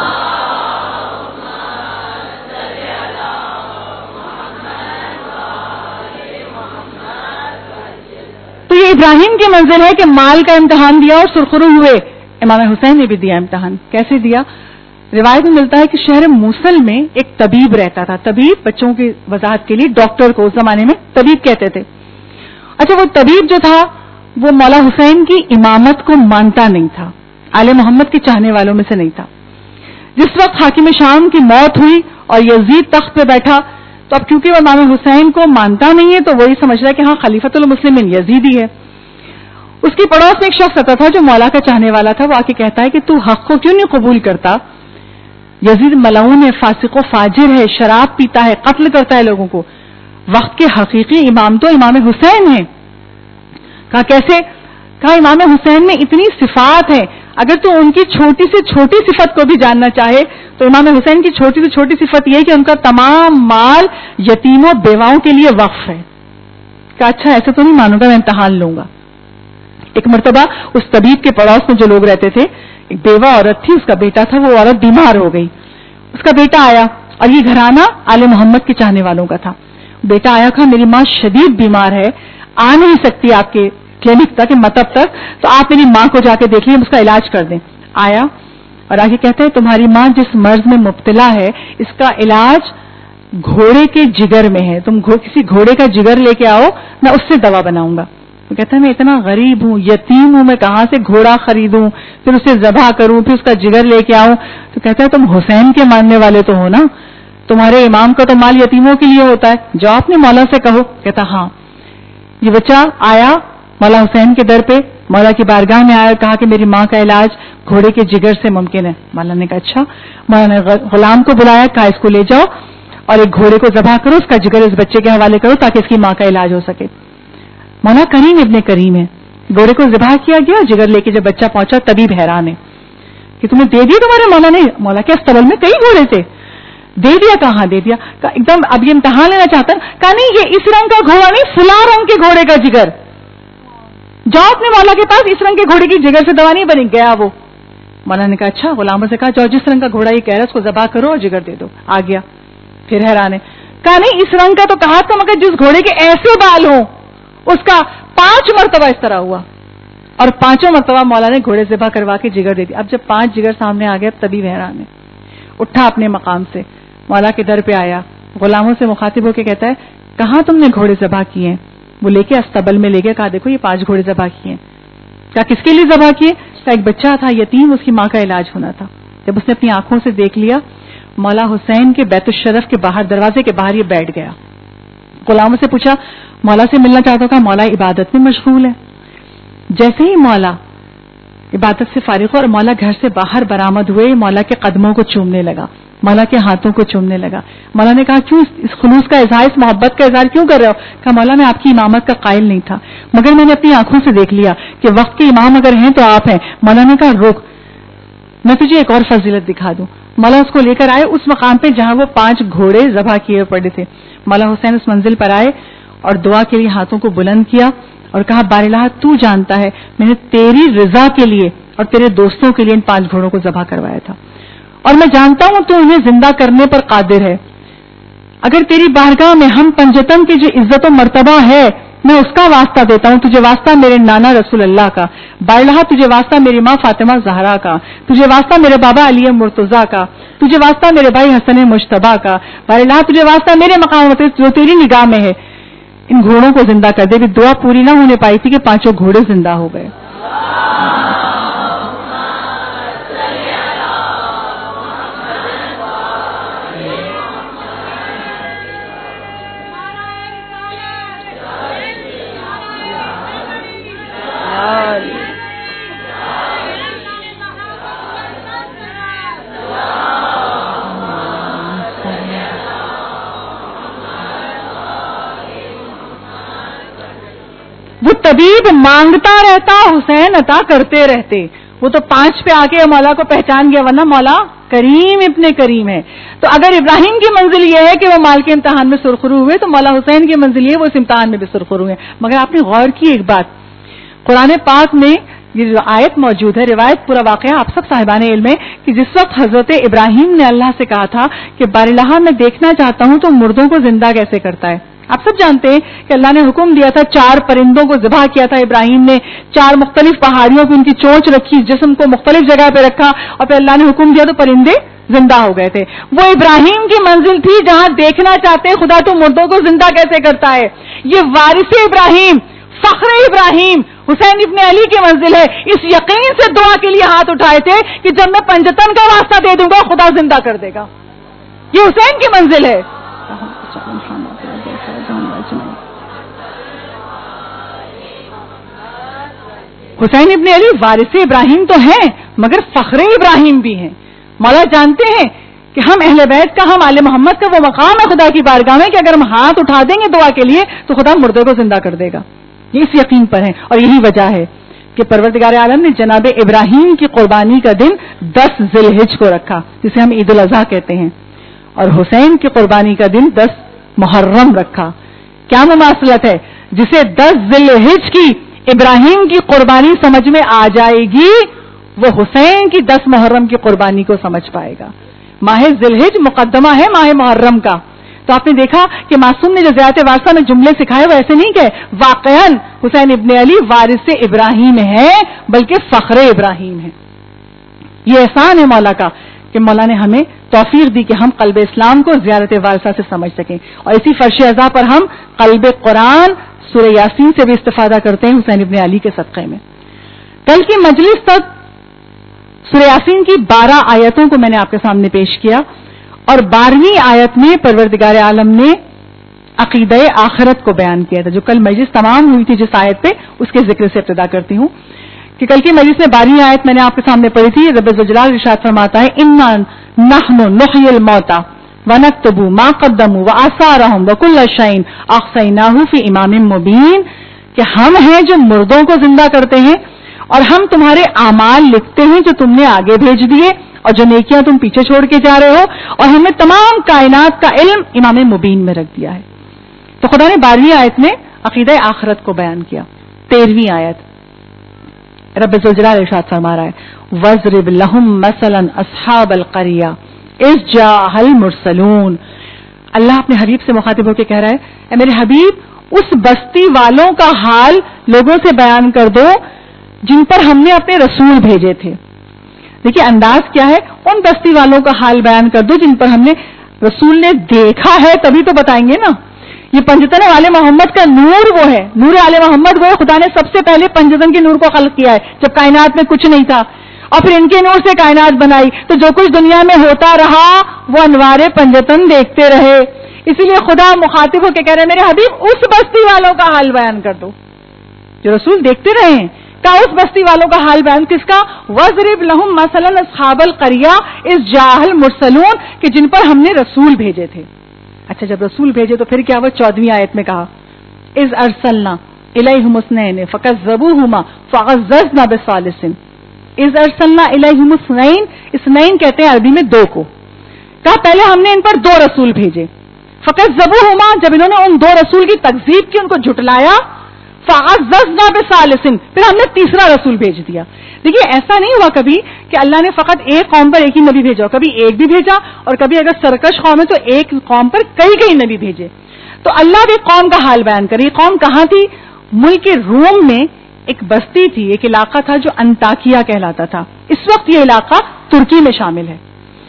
تو یہ ابراہیم کی منزل ہے کہ مال کا امتحان دیا اور سرخرو ہوئے۔ امام حسین نے بھی دیا امتحان۔ کیسے دیا؟ روایت میں ملتا ہے کہ شہر موصل میں ایک طبیب رہتا تھا۔ طبیب بچوں کی وضاحت کے لیے ڈاکٹر کو اس زمانے میں طبیب کہتے تھے۔ اچھا، وہ طبیب جو تھا وہ مولا حسین کی امامت کو مانتا نہیں تھا، آل محمد کے چاہنے والوں میں سے نہیں تھا۔ جس وقت حاکم شام کی موت ہوئی اور یزید تخت پہ بیٹھا تو اب کیونکہ وہ امام حسین کو مانتا نہیں ہے تو وہی سمجھ رہا ہے کہ ہاں خلیفۃ المسلمین یزید ہی ہے۔ اس کی پڑوس میں ایک شخص آتا تھا جو مولا کا چاہنے والا تھا، وہ آ کے کہتا ہے کہ تو حق کو کیوں نہیں قبول کرتا؟ یزید ملعون ہے، فاسق و فاجر ہے، شراب پیتا ہے، قتل کرتا ہے لوگوں کو، وقت کے حقیقی امام تو امام حسین ہیں۔ کہا کیسے؟ کہا امام حسین میں اتنی صفات ہیں، اگر تو ان کی چھوٹی سے چھوٹی صفت کو بھی جاننا چاہے تو امام حسین کی چھوٹی سے چھوٹی صفت یہ ہے کہ ان کا تمام مال یتیموں بیواؤں کے لیے وقف ہے۔ کہا اچھا ایسے تو نہیں مانوں گا، میں امتحان لوں گا۔ ایک مرتبہ اس طبیب کے پڑوس میں جو لوگ رہتے تھے، ایک بیوہ عورت تھی، اس کا بیٹا تھا، وہ عورت بیمار ہو گئی۔ اس کا بیٹا آیا اور یہ گھرانہ آل محمد کے چاہنے والوں کا تھا۔ بیٹا آیا کہا میری ماں شدید بیمار ہے، آ نہیں سکتی آپ کے کلینک تک، مطب تک، تو آپ میری ماں کو جا کے دیکھ لیں، اس کا علاج کر دیں۔ آیا اور آگے کہتے ہیں تمہاری ماں جس مرض میں مبتلا ہے اس کا علاج گھوڑے کے جگر میں ہے. تم کسی گھوڑے کا جگر لے کے آؤ, میں اس سے دوا بناؤں گا. تو کہتا ہے میں اتنا غریب ہوں, یتیم ہوں, میں کہاں سے گھوڑا خریدوں, پھر اسے ذبح کروں, پھر اس کا جگر لے کے آؤں. تو کہتا ہے تم حسین کے ماننے والے تو ہو نا, تمہارے امام کا تو مال یتیموں کے لیے ہوتا ہے, جاؤ اپنے مولا سے کہو. کہتا ہاں. یہ بچہ آیا مولا حسین کے در پہ, مولا کی بارگاہ میں آیا, کہا کہ میری ماں کا علاج گھوڑے کے جگر سے ممکن ہے. مولا نے کہا اچھا. مولا نے غلام کو بلایا, کہا اس کو لے جاؤ اور ایک گھوڑے کو ذبح کرو, اس کا جگر اس بچے کے حوالے کرو تاکہ اس کی ماں کا علاج ہو سکے. مولا کریم ابن کریم ہے. گھوڑے کو ذبح کیا گیا, جگر لے کے جب بچہ پہنچا طبیب حیران ہے کہ تمہیں دے دیا تمہارے مولا نے. مولا کے استبل میں کئی گھوڑے تھے, دے دیا. کہاں دے دیا؟ ایک دم اب یہ امتحان لینا چاہتا ہے. کہا نہیں, یہ اس رنگ کا گھوڑا نہیں, فلاں رنگ کے گھوڑے کا جگر. جاؤ اپنے مولا کے پاس, اس رنگ کے گھوڑے کی جگر سے دوا نہیں بنی. گیا وہ. مولا نے کہا اچھا. غلاموں سے کہا جاؤ جس رنگ کا گھوڑا یہ کہہ رہا ہے اس کو ذبح کرو اور جگر دے دو. آ گیا. پھر حیران ہے. کہا نہیں, اس رنگ کا تو کہا تھا, مگر جس گھوڑے کے ایسے بال ہوں اس کا 5 مرتبہ اس طرح ہوا. اور 5 مرتبہ مولا نے گھوڑے ذبح کروا کے جگر دے دی. اب جب 5 جگر سامنے آ گئے, اب طبیب حیران ہے. اٹھا اپنے مقام سے, مولا کے در پہ آیا, غلاموں سے مخاطب ہو کے کہتا ہے کہاں تم نے گھوڑے ذبح کیے ہیں؟ وہ لے کے استبل میں لے گیا. کہا دیکھو یہ 5 گھوڑے ذبح کیے ہیں. کہا کس کے لیے ذبح کیے؟ کہا ایک بچہ تھا یتیم, اس کی ماں کا علاج ہونا تھا. جب اس نے اپنی آنکھوں سے دیکھ لیا, مولا حسین کے بیت الشرف کے باہر, دروازے کے باہر یہ بیٹھ گیا. غلاموں سے پوچھا مولا سے ملنا چاہتا ہوں. کہا مولا عبادت میں مشغول ہے. جیسے ہی مولا عبادت سے فارغ ہو اور مولا گھر سے باہر برآمد ہوئے, مولا کے قدموں کو چومنے لگا, مولا کے ہاتھوں کو چومنے لگا. مولا نے کہا کیوں اس خلوص کا اظہار, اس محبت کا اظہار کیوں کر رہے ہو؟ کہا مولا میں آپ کی امامت کا قائل نہیں تھا, مگر میں نے اپنی آنکھوں سے دیکھ لیا کہ وقت کے امام اگر ہیں تو آپ ہیں. مولا نے کہا رک, میں تجھے ایک اور فضیلت دکھا دوں. مولا اس کو لے کر آئے اس مقام پہ جہاں وہ 5 گھوڑے ذبح کیے پڑے تھے. مولا حسین اس منزل پر آئے اور دعا کے لیے ہاتھوں کو بلند کیا اور کہا بارالہ تو جانتا ہے میں نے تیری رضا کے لیے اور تیرے دوستوں کے لیے ان 5 گھوڑوں کو ذبح کروایا تھا, اور میں جانتا ہوں تو انہیں زندہ کرنے پر قادر ہے. اگر تیری بارگاہ میں ہم پنجتن کی جو عزت و مرتبہ ہے میں اس کا واسطہ دیتا ہوں, تجھے واسطہ میرے نانا رسول اللہ کا, بارالہ تجھے واسطہ میری ماں فاطمہ زہرا کا, تجھے واسطہ میرے بابا علی مرتضیٰ کا, تجھے واسطہ میرے بھائی حسن مجتبیٰ کا, بارالہ تجھے واسطہ میرے مقام جو تیری نگاہ میں ہے, ان گھوڑوں کو زندہ کر دے. بھی دعا پوری نہ ہونے پائی تھی کہ 5 گھوڑے زندہ ہو گئے. وہ طبیب مانگتا رہتا, حسین عطا کرتے رہتے. وہ تو 5 پہ آ کے مولا کو پہچان گیا, ورنہ مولا کریم ابن کریم ہے. تو اگر ابراہیم کی منزل یہ ہے کہ وہ مال کے امتحان میں سرخرو ہوئے, تو مولا حسین کی منزل یہ ہے وہ اس امتحان میں بھی سرخرو ہوئے. مگر آپ نے غور کی ایک بات, قرآن پاک میں یہ جو آیت موجود ہے, روایت پورا واقعہ آپ سب صاحبان علم ہے کہ جس وقت حضرت ابراہیم نے اللہ سے کہا تھا کہ بارالہ میں دیکھنا چاہتا ہوں تو مردوں کو زندہ کیسے کرتا ہے. آپ سب جانتے ہیں کہ اللہ نے حکم دیا تھا, 4 پرندوں کو ذبح کیا تھا ابراہیم نے, 4 مختلف پہاڑیوں پہ ان کی چونچ رکھی, جسم کو مختلف جگہ پہ رکھا, اور پھر اللہ نے حکم دیا تو پرندے زندہ ہو گئے تھے. وہ ابراہیم کی منزل تھی جہاں دیکھنا چاہتے خدا تو مردوں کو زندہ کیسے کرتا ہے. یہ وارث ابراہیم, فخر ابراہیم حسین ابن علی کی منزل ہے. اس یقین سے دعا کے لیے ہاتھ اٹھائے تھے کہ جب میں پنجتن کا واسطہ دے دوں گا خدا زندہ کر دے گا. یہ حسین کی منزل ہے. حسین ابن علی وارث ابراہیم تو ہیں مگر فخر ابراہیم بھی ہیں. مولا جانتے ہیں کہ ہم اہل بیت کا, ہم آل محمد کا وہ مقام ہے خدا کی بارگاہ میں کہ اگر ہم ہاتھ اٹھا دیں گے دعا کے لیے تو خدا مردے کو زندہ کر دے گا. یہ اس یقین پر ہے, اور یہی وجہ ہے کہ پروردگار عالم نے جناب ابراہیم کی قربانی کا دن 10 ذی الحجہ کو رکھا, جسے ہم عید الاضحیٰ کہتے ہیں, اور حسین کی قربانی کا دن 10 محرم رکھا. کیا مماثلت ہے؟ جسے 10 ذی الحجہ کی ابراہیم کی قربانی سمجھ میں آ جائے گی وہ حسین کی 10 محرم کی قربانی کو سمجھ پائے گا. ماہ ذی الحجہ مقدمہ ہے ماہ محرم کا. تو آپ نے دیکھا کہ معصوم نے جو زیادت وارثہ میں جملے سکھائے وہ ایسے نہیں کہ واقعاً حسین ابن علی وارث ابراہیم ہے بلکہ فخر ابراہیم ہے. یہ احسان ہے مولا کا کہ مولا نے ہمیں توفیق دی کہ ہم قلب اسلام کو زیارت وارثہ سے سمجھ سکیں، اور اسی فرش ازا پر ہم قلب قرآن سورہ یاسین سے بھی استفادہ کرتے ہیں حسین ابن علی کے صدقے میں۔ کل کی مجلس تک سورہ یاسین کی 12 آیتوں کو میں نے آپ کے سامنے پیش کیا، اور 12ویں آیت میں پروردگار عالم نے عقیدہ آخرت کو بیان کیا تھا، جو کل مجلس تمام ہوئی تھی جس آیت پہ، اس کے ذکر سے ابتدا کرتی ہوں کہ کل کی مجلس میں 12ویں آیت میں نے آپ کے سامنے پڑھی تھی۔ رب ذوالجلال ارشاد فرماتا ہے انا نحن نحیی الموتى ونکتب ما قدموا وآثارهم وکل شیء احصیناہ فی امام مبین، کہ ہم ہیں جو مردوں کو زندہ کرتے ہیں اور ہم تمہارے اعمال لکھتے ہیں جو تم نے آگے بھیج دیے اور جو نیکیاں تم پیچھے چھوڑ کے جا رہے ہو، اور ہم نے تمام کائنات کا علم امام مبین میں رکھ دیا ہے۔ تو خدا نے 12ویں آیت میں عقیدہ آخرت کو بیان کیا۔ 13ویں آیت رب ذوالجلال ارشاد فرما رہا ہے وَاضْرِبْ لَهُمْ مَثَلًا أَصْحَابَ الْقَرْيَةِ إِذْ جَاءَهَا الْمُرْسَلُونَ، اللہ اپنے حبیب سے مخاطب ہو کے کہہ رہا ہے اے میرے حبیب اس بستی والوں کا حال لوگوں سے بیان کر دو جن پر ہم نے اپنے رسول بھیجے تھے۔ دیکھیے انداز کیا ہے، ان بستی والوں کا حال بیان کر دو جن پر ہم نے رسول نے دیکھا ہے تبھی تو بتائیں گے نا۔ یہ پنجتن والے محمد کا نور وہ ہے، نور آل محمد وہ ہے، خدا نے سب سے پہلے پنجتن کے نور کو خلق کیا ہے جب کائنات میں کچھ نہیں تھا، اور پھر ان کے نور سے کائنات بنائی، تو جو کچھ دنیا میں ہوتا رہا وہ انوار پنجتن دیکھتے رہے۔ اسی لیے خدا مخاطب ہو کے کہہ رہے میرے حبیب اس بستی والوں کا حال بیان کر دو جو رسول دیکھتے رہے ہیں۔ اس بستی والوں کا حال بیان کس کا؟ وَاضْرِبْ لَهُمْ مَثَلًا أَصْحَابَ الْقَرْيَةِ إِذْ جَاءَهَا الْمُرْسَلُونَ، کہ جن پر ہم نے رسول بھیجے تھے۔ اچھا جب رسول بھیجے تو پھر کیا ہوا؟ 14ویں آیت میں کہا إِذْ أَرْسَلْنَا إِلَيْهِمُ اثْنَيْنِ فَكَذَّبُوهُمَا فَعَزَّزْنَا بِثَالِثٍ۔ إِذْ أَرْسَلْنَا إِلَيْهِمُ اثْنَيْنِ کہتے ہیں عربی میں دو کو، کہا پہلے ہم نے ان پر 2 رسول بھیجے، فَكَذَّبُوهُمَا جب انہوں نے ان 2 رسول کی تکذیب کی، ان کو جھٹلایا، فَعَزَّزْنَا بِثَالِثٍ پھر ہم نے تیسرا رسول بھیج دیا۔ دیکھیے ایسا نہیں ہوا کبھی کہ اللہ نے فقط ایک قوم پر ایک ہی نبی بھیجا، کبھی ایک بھی بھیجا، اور کبھی اگر سرکش قوم ہے تو ایک قوم پر کئی نبی بھیجے۔ تو اللہ بھی قوم کا حال بیان کرے۔ یہ قوم کہاں تھی؟ ملک روم میں ایک بستی تھی، ایک علاقہ تھا جو انطاکیہ کہلاتا تھا، اس وقت یہ علاقہ ترکی میں شامل ہے۔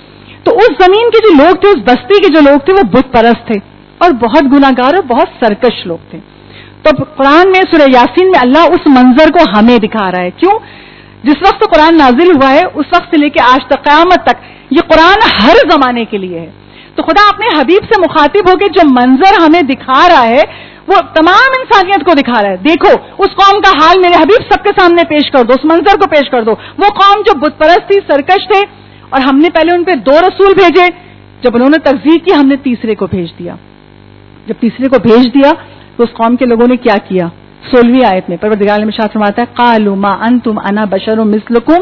تو اس زمین کے جو لوگ تھے، اس بستی کے جو لوگ تھے وہ بت پرست تھے اور بہت گناہگار اور بہت سرکش لوگ تھے۔ تو قرآن میں سورہ یاسین میں اللہ اس منظر کو ہمیں دکھا رہا ہے۔ کیوں؟ جس وقت قرآن نازل ہوا ہے اس وقت سے لے کے آج تک قیامت تک یہ قرآن ہر زمانے کے لیے ہے۔ تو خدا اپنے حبیب سے مخاطب ہو کے جو منظر ہمیں دکھا رہا ہے وہ تمام انسانیت کو دکھا رہا ہے۔ دیکھو اس قوم کا حال میرے حبیب سب کے سامنے پیش کر دو، اس منظر کو پیش کر دو۔ وہ قوم جو بت پرست تھی، سرکش تھے، اور ہم نے پہلے ان پہ 2 رسول بھیجے، جب انہوں نے تکذیب کی ہم نے تیسرے کو بھیج دیا۔ جب تیسرے کو بھیج دیا تو اس قوم کے لوگوں نے کیا کیا؟ 16ویں آیت میں پروردگار عالم ارشاد فرماتا ہے قالوا ما انتم انا بشر مثلکم،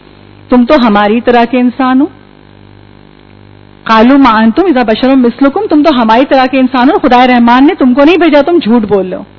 تم تو ہماری طرح کے انسان ہو۔ قالوا ما انتم اذا بشر مثلکم، تم تو ہماری طرح کے انسان ہو، خدا رحمان نے تم کو نہیں بھیجا، تم جھوٹ بول رہے ہو۔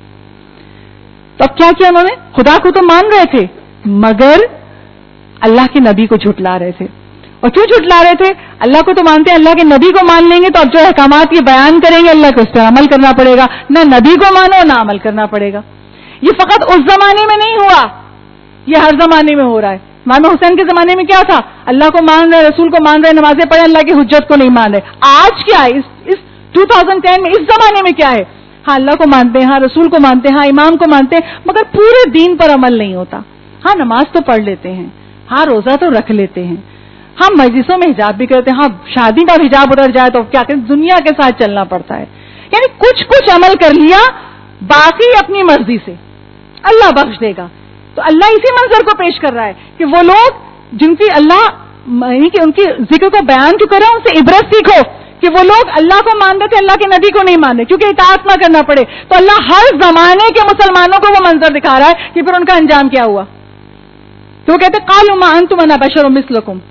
تو اب کیا کیا انہوں نے؟ خدا کو تو مان رہے تھے مگر اللہ کے نبی کو جھٹلا رہے تھے۔ اور کیوں جھٹلا رہے تھے؟ اللہ کو تو مانتے ہیں، اللہ کے نبی کو مان لیں گے تو اب جو احکامات یہ بیان کریں گے اللہ کو اس پر عمل کرنا پڑے گا، نہ نبی کو مانو نہ عمل کرنا پڑے گا۔ یہ فقط اس زمانے میں نہیں ہوا، یہ ہر زمانے میں ہو رہا ہے۔ امام حسین کے زمانے میں کیا تھا؟ اللہ کو مان رہے، رسول کو مان رہے، نمازیں پڑھے، اللہ کی حجت کو نہیں مان رہے۔ آج کیا ہے اس 2010 میں، اس زمانے میں کیا ہے؟ ہاں اللہ کو مانتے ہیں، ہاں رسول کو مانتے ہیں، ہاں امام کو مانتے ہیں، مگر پورے دین پر عمل نہیں ہوتا۔ ہاں نماز تو پڑھ لیتے ہیں، ہاں روزہ تو رکھ لیتے ہیں، ہم مجلسوں میں حجاب بھی کرتے ہیں، ہاں شادی کا حجاب اتر جائے تو کیا کریں، دنیا کے ساتھ چلنا پڑتا ہے۔ یعنی کچھ عمل کر لیا، باقی اپنی مرضی سے اللہ بخش دے گا۔ تو اللہ اسی منظر کو پیش کر رہا ہے کہ وہ لوگ جن کی اللہ کہ ان کی ذکر کو بیان کیوں کر رہا ہے، ان سے عبرت سیکھو کہ وہ لوگ اللہ کو مانتے تھے، اللہ کے نبی کو نہیں مانتے کیونکہ اطاعت نہ کرنا پڑے۔ تو اللہ ہر زمانے کے مسلمانوں کو وہ منظر دکھا رہا ہے کہ پھر ان کا انجام کیا ہوا۔ تو وہ کہتے قالوا ما انتم انا بشر مثلکم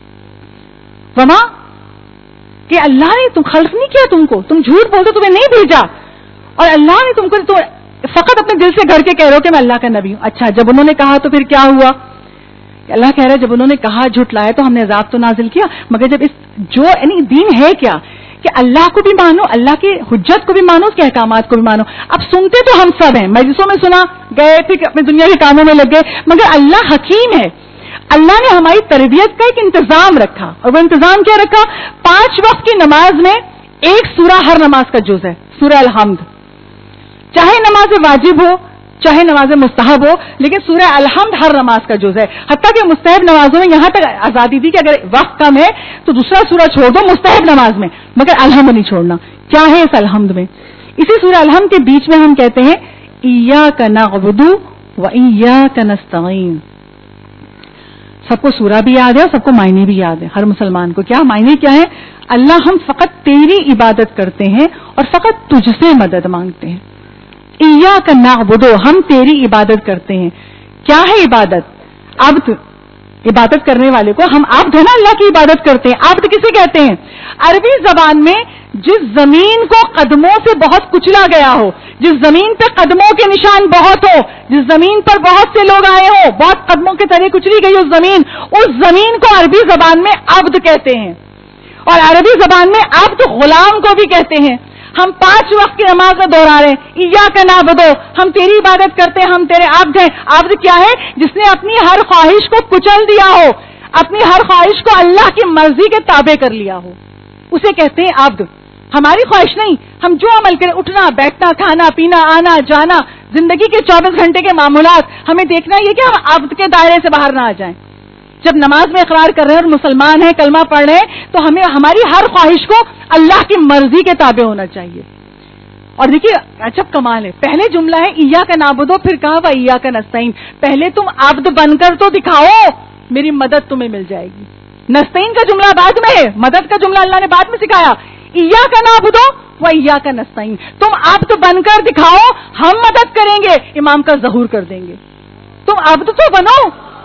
وما، کہ اللہ نے تم خلق نہیں کیا تم کو، تم جھوٹ بولتے، تمہیں نہیں بھیجا، اور اللہ نے تم کو تو فقط اپنے دل سے گھر کے کہہ رہے ہو کہ میں اللہ کا نبی ہوں۔ اچھا جب انہوں نے کہا تو پھر کیا ہوا؟ اللہ کہہ رہا ہے جب انہوں نے کہا جھٹلایا تو ہم نے عذاب تو نازل کیا، مگر جب اس جو یعنی دین ہے کیا کہ اللہ کو بھی مانو، اللہ کی حجت کو بھی مانو، اس کے احکامات کو بھی مانو۔ اب سنتے تو ہم سب ہیں، مجلسوں میں سنا، گئے پھر اپنے دنیا کے کاموں میں لگ گئے، مگر اللہ حکیم ہے، اللہ نے ہماری تربیت کا ایک انتظام رکھا, اور وہ انتظام کیا رکھا؟ 5 وقت کی نماز میں ایک سورہ ہر نماز کا جز ہے, سورہ الحمد. چاہے نماز واجب ہو چاہے نماز مستحب ہو, لیکن سورہ الحمد ہر نماز کا جز ہے. حتیٰ کہ مستحب نمازوں میں یہاں تک آزادی تھی کہ اگر وقت کم ہے تو دوسرا سورہ چھوڑ دو مستحب نماز میں, مگر الحمد نہیں چھوڑنا. کیا ہے اس الحمد میں؟ اسی سورہ الحمد کے بیچ میں ہم کہتے ہیں ایاک نعبد و ایاک نستعین. سب کو سورہ بھی یاد ہے اور سب کو معنی بھی یاد ہے, ہر مسلمان کو. کیا معنی کیا ہے؟ اللہ ہم فقط تیری عبادت کرتے ہیں اور فقط تجھ سے مدد مانگتے ہیں. ایاک نعبد, ہم تیری عبادت کرتے ہیں. کیا ہے عبادت؟ عبد, عبادت کرنے والے کو ہم عبد ہے نا, اللہ کی عبادت کرتے ہیں. عبد کسے کہتے ہیں؟ عربی زبان میں جس زمین کو قدموں سے بہت کچلا گیا ہو, جس زمین پہ قدموں کے نشان بہت ہو, جس زمین پر بہت سے لوگ آئے ہوں, بہت قدموں کے طرح کچلی گئی اس زمین کو عربی زبان میں عبد کہتے ہیں. اور عربی زبان میں عبد غلام کو بھی کہتے ہیں. ہم 5 وقت کی نماز میں دوہرا رہے ہیں ایاک نعبد, ہم تیری عبادت کرتے ہیں, ہم تیرے عبد ہیں. عبد کیا ہے؟ جس نے اپنی ہر خواہش کو کچل دیا ہو, اپنی ہر خواہش کو اللہ کی مرضی کے تابع کر لیا ہو, اسے کہتے ہیں عبد. ہماری خواہش نہیں, ہم جو عمل کریں, اٹھنا بیٹھنا کھانا پینا آنا جانا, زندگی کے 24 گھنٹے کے معمولات, ہمیں دیکھنا یہ کہ ہم عبد کے دائرے سے باہر نہ آ جائیں. جب نماز میں اقرار کر رہے ہیں اور مسلمان ہیں, کلمہ پڑھ رہے ہیں, تو ہمیں ہماری ہر خواہش کو اللہ کی مرضی کے تابع ہونا چاہیے. اور دیکھیے عجب کمال ہے, پہلے جملہ ہے ایاک نعبد, پھر کہا و ایاک نستعین. پہلے تم عبد بن کر تو دکھاؤ, میری مدد تمہیں مل جائے گی. نستعین کا جملہ بعد میں ہے, مدد کا جملہ اللہ نے بعد میں سکھایا. ایاک نعبد و ایاک نستعین, تم عبد بن کر دکھاؤ, ہم مدد کریں گے, امام کا ظہور کر دیں گے. تم عبد تو بنو.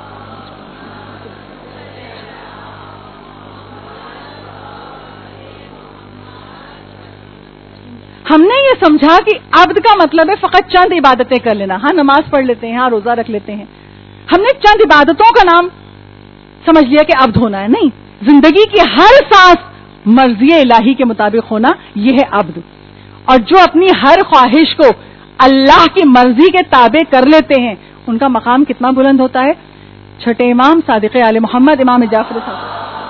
ہم نے یہ سمجھا کہ عبد کا مطلب ہے فقط چند عبادتیں کر لینا. ہاں نماز پڑھ لیتے ہیں, ہاں روزہ رکھ لیتے ہیں, ہم نے چند عبادتوں کا نام سمجھ لیا کہ عبد ہونا ہے. نہیں, زندگی کی ہر سانس مرضی الہی کے مطابق ہونا, یہ ہے عبد. اور جو اپنی ہر خواہش کو اللہ کی مرضی کے تابع کر لیتے ہیں, ان کا مقام کتنا بلند ہوتا ہے. چھٹے امام صادق آل محمد امام جعفر صادق,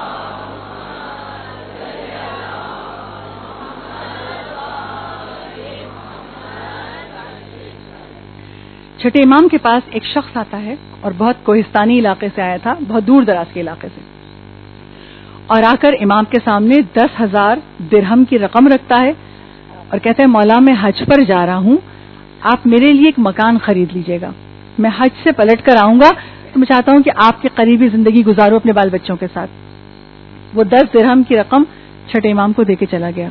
چھٹے امام کے پاس ایک شخص آتا ہے اور بہت کوہستانی علاقے سے آیا تھا, بہت دور دراز کے علاقے سے, اور آ کر امام کے سامنے 10,000 درہم کی رقم رکھتا ہے اور کہتا ہے مولا میں حج پر جا رہا ہوں, آپ میرے لیے ایک مکان خرید لیجئے گا, میں حج سے پلٹ کر آؤں گا تو میں چاہتا ہوں کہ آپ کے قریبی زندگی گزارو اپنے بال بچوں کے ساتھ. وہ 10 درہم کی رقم چھٹے امام کو دے کے چلا گیا.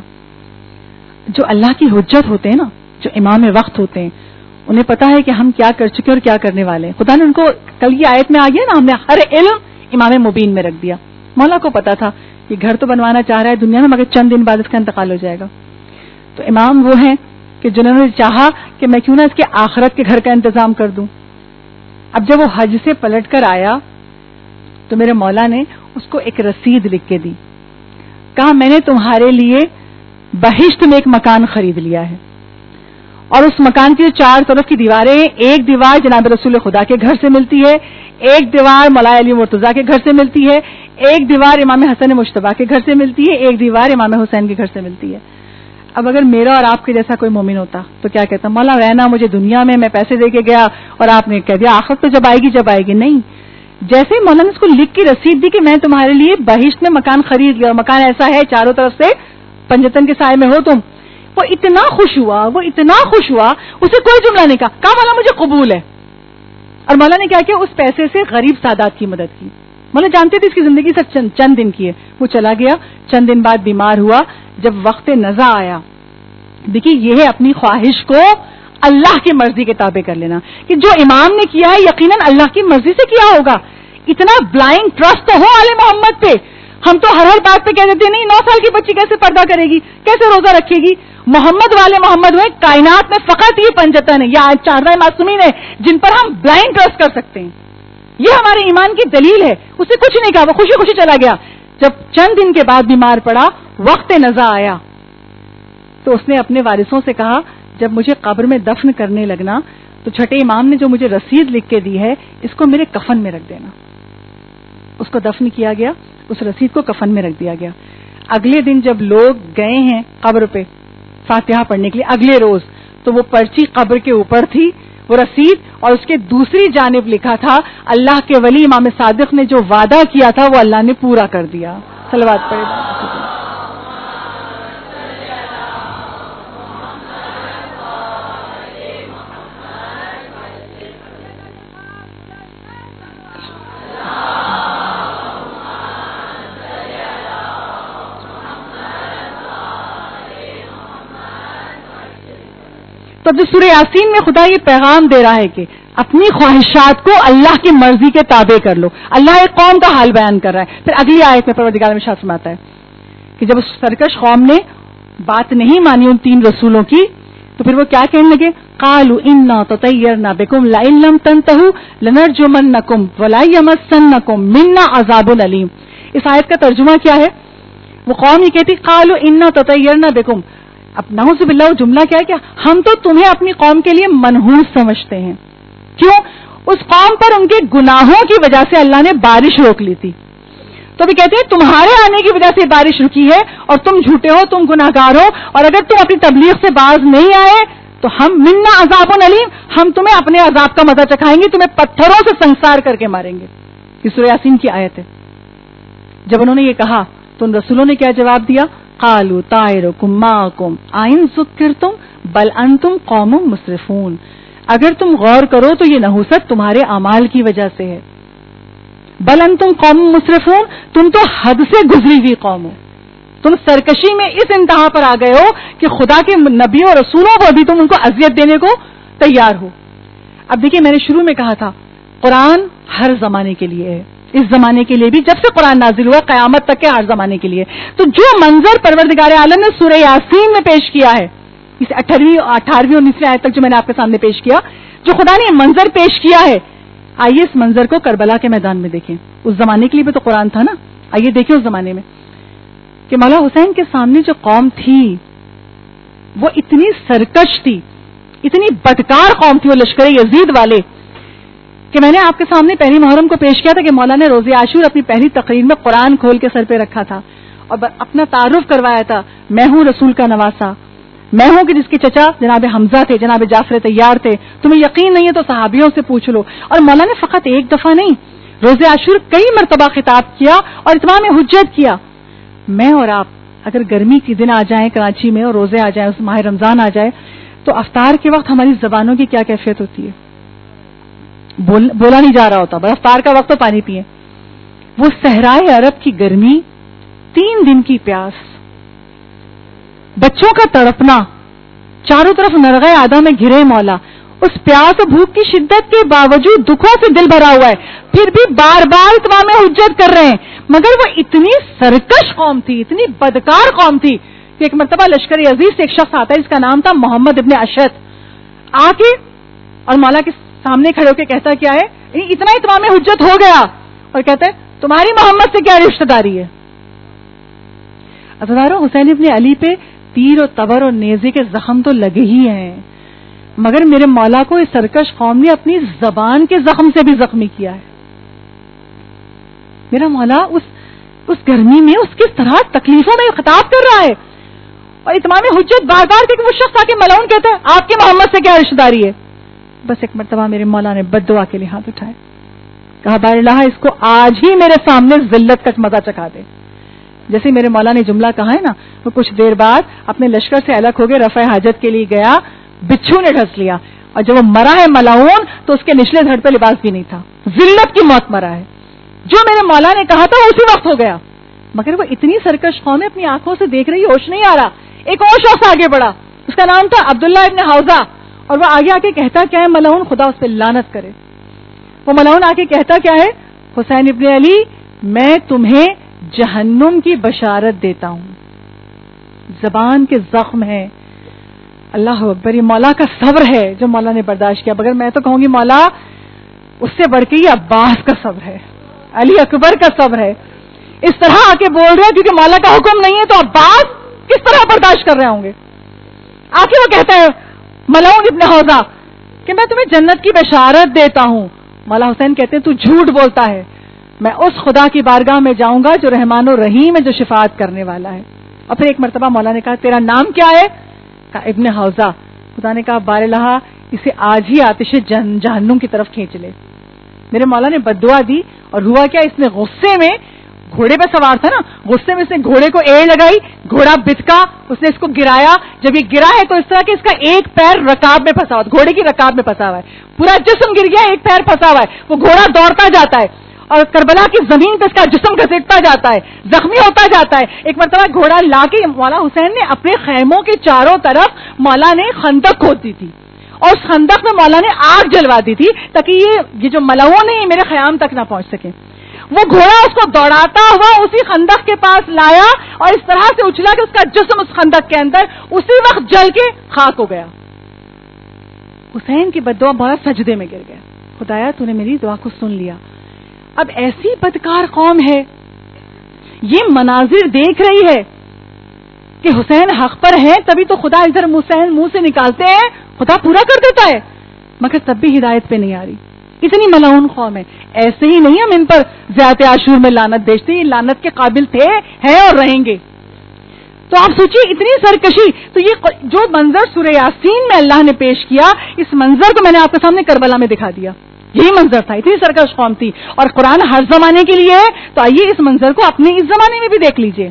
جو اللہ کی حجت ہوتے ہیں نا, جو امام وقت ہوتے ہیں, انہیں پتا ہے کہ ہم کیا کر چکے اور کیا کرنے والے ہیں. خدا نے ان کو کل کی آیت میں آ گیا نا, ہم نے ہر علم امام مبین میں رکھ دیا. مولا کو پتا تھا کہ گھر تو بنوانا چاہ رہا ہے دنیا میں, مگر چند دن بعد اس کا انتقال ہو جائے گا. تو امام وہ ہیں کہ جنہوں نے چاہا کہ میں کیوں نہ اس کے آخرت کے گھر کا انتظام کر دوں. اب جب وہ حج سے پلٹ کر آیا تو میرے مولا نے اس کو ایک رسید لکھ کے دی, کہا میں نے تمہارے لیے بہشت میں ایک مکان خرید لیا ہے, اور اس مکان کی 4 طرف کی دیواریں, ایک دیوار جناب رسول خدا کے گھر سے ملتی ہے, ایک دیوار مولا علی مرتضیٰ کے گھر سے ملتی ہے, ایک دیوار امام حسن مجتبیٰ کے گھر سے ملتی ہے, ایک دیوار امام حسین کے گھر سے ملتی ہے. اب اگر میرا اور آپ کے جیسا کوئی مومن ہوتا تو کیا کہتا, مولا رہنا مجھے دنیا میں پیسے دے کے گیا اور آپ نے کہہ دیا آخرت تو جب آئے گی. نہیں, جیسے مولانا نے اس کو لکھ کے رسید دی کہ میں تمہارے لیے بہشت میں مکان خرید لیا, مکان ایسا ہے چاروں طرف سے پنجتن کے سائے میں ہو تم, وہ اتنا خوش ہوا, اسے کوئی جملہ نہیں کہا مولا مجھے قبول ہے. اور مولا نے کیا کیا, اس پیسے سے غریب سادات کی مدد کی. مولا جانتے تھے اس کی زندگی صرف چند دن کی ہے. وہ چلا گیا, چند دن بعد بیمار ہوا. جب وقت نزا آیا, دیکھیے یہ ہے اپنی خواہش کو اللہ کی مرضی کے تابع کر لینا, کہ جو امام نے کیا ہے یقیناً اللہ کی مرضی سے کیا ہوگا. اتنا بلائنڈ ٹرسٹ تو ہو آل محمد پہ. ہم تو ہر بات پہ کہہ دیتے نہیں 9 سال کی بچی کیسے پردہ کرے گی, کیسے روزہ رکھے گی. محمد والے محمد ہوئے, کائنات میں فقط یہ پنجتن ہے یا 14 معصومین ہے جن پر ہم بلائنڈ ٹرسٹ کر سکتے ہیں. یہ ہمارے ایمان کی دلیل ہے. اسے کچھ نہیں کہا, وہ خوشی خوشی چلا گیا. جب چند دن کے بعد بیمار پڑا, وقت نزا آیا, تو اس نے اپنے وارثوں سے کہا جب مجھے قبر میں دفن کرنے لگنا تو چھٹے امام نے جو مجھے رسید لکھ کے دی ہے اس کو میرے کفن میں رکھ دینا. اس کو دفن کیا گیا, اس رسید کو کفن میں رکھ دیا گیا. اگلے دن جب لوگ گئے ہیں قبر پہ فاتحہ پڑھنے کے لیے, اگلے روز, تو وہ پرچی قبر کے اوپر تھی, وہ رسید, اور اس کے دوسری جانب لکھا تھا اللہ کے ولی امام صادق نے جو وعدہ کیا تھا وہ اللہ نے پورا کر دیا. صلوات پڑھیں. تو اب جو سورہ یاسین میں خدا یہ پیغام دے رہا ہے کہ اپنی خواہشات کو اللہ کی مرضی کے تابع کر لو, اللہ ایک قوم کا حال بیان کر رہا ہے. پھر اگلی آیت میں پروردگار ارشاد فرماتا ہے کہ جب اس سرکش قوم نے بات نہیں مانی ان 3 رسولوں کی, تو پھر وہ کیا کہنے لگے, قالوا انا تطیرنا بکم لئن لم تنتهوا لنرجمنکم ولا یمسنکم منا عذاب الیم. اس آیت کا ترجمہ کیا ہے؟ وہ قوم یہ کہتی قالوا انا تطیرنا بکم, اب نعوذ باللہ وہ جملہ کیا ہے کہ ہم تو تمہیں اپنی قوم کے لیے منحوس سمجھتے ہیں. کیوں؟ اس قوم پر ان کے گناہوں کی وجہ سے اللہ نے بارش روک لی تھی. تو بھی کہتے ہیں تمہارے آنے کی وجہ سے بارش رکی ہے اور تم جھوٹے ہو, تم گناہگار ہو, اور اگر تم اپنی تبلیغ سے باز نہیں آئے تو ہم منا عذاب علیم, ہم تمہیں اپنے عذاب کا مزہ چکھائیں گے, تمہیں پتھروں سے سنسار کر کے ماریں گے. یہ سورہ یاسین کی آیت ہے. جب انہوں نے یہ کہا تو ان رسولوں نے کیا جواب دیا؟ قالوا طائرکم معکم ان ذکرتم بل انتم قوم مسرفون. اگر تم غور کرو تو یہ نحوست تمہارے اعمال کی وجہ سے ہے. بل انتم قوم مسرفون, تم تو حد سے گزری ہوئی قوم ہو, تم سرکشی میں اس انتہا پر آ گئے ہو کہ خدا کے نبیوں اور رسولوں کو بھی تم ان کو اذیت دینے کو تیار ہو. اب دیکھیے میں نے شروع میں کہا تھا قرآن ہر زمانے کے لیے ہے, اس زمانے کے لیے بھی, جب سے قرآن نازل ہوا قیامت تک کے ہر زمانے کے لیے. تو جو منظر پروردگار عالم نے سورہ یاسین میں پیش کیا ہے, اس 18ویں اور 19ویں آیت تک جو میں نے آپ کے سامنے پیش کیا, جو خدا نے یہ منظر پیش کیا ہے, آئیے اس منظر کو کربلا کے میدان میں دیکھیں. اس زمانے کے لیے بھی تو قرآن تھا نا. آئیے دیکھیں اس زمانے میں کہ مولا حسین کے سامنے جو قوم تھی وہ اتنی سرکش تھی, اتنی بدکار قوم تھی, وہ لشکر یزید والے, کہ میں نے آپ کے سامنے پہلی محرم کو پیش کیا تھا کہ مولا نے روز عاشور اپنی پہلی تقریر میں قرآن کھول کے سر پہ رکھا تھا اور اپنا تعارف کروایا تھا, میں ہوں رسول کا نواسا, میں ہوں کہ جس کے چچا جناب حمزہ تھے, جناب جعفر طیار تھے. تمہیں یقین نہیں ہے تو صحابیوں سے پوچھ لو. اور مولا نے فقط ایک دفعہ نہیں, روز عاشور کئی مرتبہ خطاب کیا اور اتمام حجت کیا. میں اور آپ اگر گرمی کے دن آ جائیں کراچی میں اور روزے آ جائیں, اس ماہ رمضان آ جائے, تو افطار کے وقت ہماری زبانوں کی کیا کیفیت ہوتی ہے؟ بولا نہیں جا رہا ہوتا, بس افطار کا وقت تو پانی پیئے. وہ صحرائے عرب کی گرمی, 3 دن کی پیاس, بچوں کا تڑپنا, چاروں طرف نرغہ آدھا میں گھرے مولا, اس پیاس اور بھوک کی شدت کے باوجود دکھوں سے دل بھرا ہوا ہے, پھر بھی بار بار اتمام حجت کر رہے ہیں. مگر وہ اتنی سرکش قوم تھی, اتنی بدکار قوم تھی کہ ایک مرتبہ لشکر عزیز سے ایک شخص آتا ہے جس کا نام تھا محمد ابن اشد, آ کے اور مولا کے سامنے کھڑے ہو کے کہتا کیا ہے, اتنا اتمام حجت ہو گیا, اور کہتا ہے تمہاری محمد سے کیا رشتہ داری ہے؟ عزیزارو, حسین ابن علی پہ تیر و تبر اور نیزے کے زخم تو لگے ہی ہیں, مگر میرے مولا کو اس سرکش قوم نے اپنی زبان کے زخم سے بھی زخمی کیا ہے. میرا مولا اس گرمی میں اس کس طرح تکلیفوں میں خطاب کر رہا ہے, اور اتمام حجت بار بار کہ وہ شخص آ کے ملعون کہتا ہے آپ کی محمد سے کیا رشتہ داری ہے. بس ایک مرتبہ میرے مولا نے بد دعا کے لیے ہاتھ اٹھائے, کہا بار اللہ اس کو آج ہی میرے سامنے ذلت کا مزہ چکھا دے. جیسے میرے مولا نے جملہ کہا ہے نا, وہ کچھ دیر بعد اپنے لشکر سے الگ ہو گئے, رفع حاجت کے لیے گیا, بچھو نے ڈھس لیا, اور جب وہ مرا ہے ملعون تو اس کے نچلے دھڑ پہ لباس بھی نہیں تھا, ذلت کی موت مرا ہے. جو میرے مولا نے کہا تھا اسی وقت ہو گیا. مگر وہ اتنی سرکش قوم ہے, اپنی آنکھوں سے دیکھ رہی, ہوش نہیں آ رہا. ایک اور شخص آگے بڑھا, اس کا نام تھا عبداللہ ابن حوزہ, اور وہ آگے آ کے کہتا کیا ہے ملعون, خدا اس پہ لعنت کرے. وہ ملعون آ کے کہتا کیا ہے, حسین ابن علی میں تمہیں جہنم کی بشارت دیتا ہوں. زبان کے زخم ہے. اللہ اکبر, یہ مولا کا صبر ہے جو مولا نے برداشت کیا. مگر میں تو کہوں گی مولا اس سے بڑھ کے یہ عباس کا صبر ہے, علی اکبر کا صبر ہے. اس طرح آ کے بول رہے ہیں کیونکہ مولا کا حکم نہیں ہے, تو عباس کس طرح برداشت کر رہے ہوں گے. آ کے وہ کہتا ہے ملعون ابن حوزہ کہ میں تمہیں جنت کی بشارت دیتا ہوں. مولا حسین کہتے ہیں تو جھوٹ بولتا ہے, میں اس خدا کی بارگاہ میں جاؤں گا جو رحمان و رحیم ہے، جو شفاعت کرنے والا ہے. اور پھر ایک مرتبہ مولا نے کہا تیرا نام کیا ہے؟ کہا ابن حوزہ. خدا نے کہا باراللہ اسے آج ہی آتش جہنم کی طرف کھینچ لے. میرے مولا نے بد دعا دی اور ہوا کیا، اس نے غصے میں، گھوڑے پہ سوار تھا نا، غصے میں اس نے گھوڑے کو ایڑ لگائی، گھوڑا بچکا، اس نے اس کو گرایا. جب یہ گرا ہے تو اس طرح کہ اس کا ایک پیر رکاب میں پھنسا ہوا، گھوڑے کی رکاب میں پھنسا ہوا ہے، پورا جسم گر گیا، ایک پیر پھنسا ہوا ہے. وہ گھوڑا دوڑتا جاتا ہے اور کربلا کی زمین پہ اس کا جسم گھسیٹتا جاتا ہے، زخمی ہوتا جاتا ہے. ایک مرتبہ گھوڑا لا کے مولا حسین نے اپنے خیموں کے چاروں طرف مولا نے خندق کھود دی تھی، اور اس خندق میں مولا نے آگ جلوا دی تھی تاکہ یہ جو ملعون ہیں میرے خیام تک نہ پہنچ سکے. وہ گھوڑا اس کو دوڑاتا ہوا اسی خندق کے پاس لایا اور اس طرح سے اچھلا کہ اس کا جسم اس خندق کے اندر اسی وقت جل کے خاک ہو گیا. حسین کی بد دعا مولا سجدے میں گر گیا. خدایا تو نے میری دعا کو سن لیا. اب ایسی بدکار قوم ہے، یہ مناظر دیکھ رہی ہے کہ حسین حق پر ہے، تبھی تو خدا ادھر حسین منہ سے نکالتے ہیں، خدا پورا کر دیتا ہے، مگر تب بھی ہدایت پہ نہیں آ رہی. اتنی ملعون قوم ہے. ایسے ہی نہیں ہم ان پر زیادت عاشور میں لعنت بیچتے، یہ لعنت کے قابل تھے، ہیں اور رہیں گے. تو آپ سوچئے اتنی سرکشی. تو یہ جو منظر سورہ یاسین میں اللہ نے پیش کیا، اس منظر کو میں نے آپ کے سامنے کربلا میں دکھا دیا. یہی منظر تھا. اتنی سرکش قوم تھی. اور قرآن ہر زمانے کے لیے ہے، تو آئیے اس منظر کو اپنے اس زمانے میں بھی دیکھ لیجئے.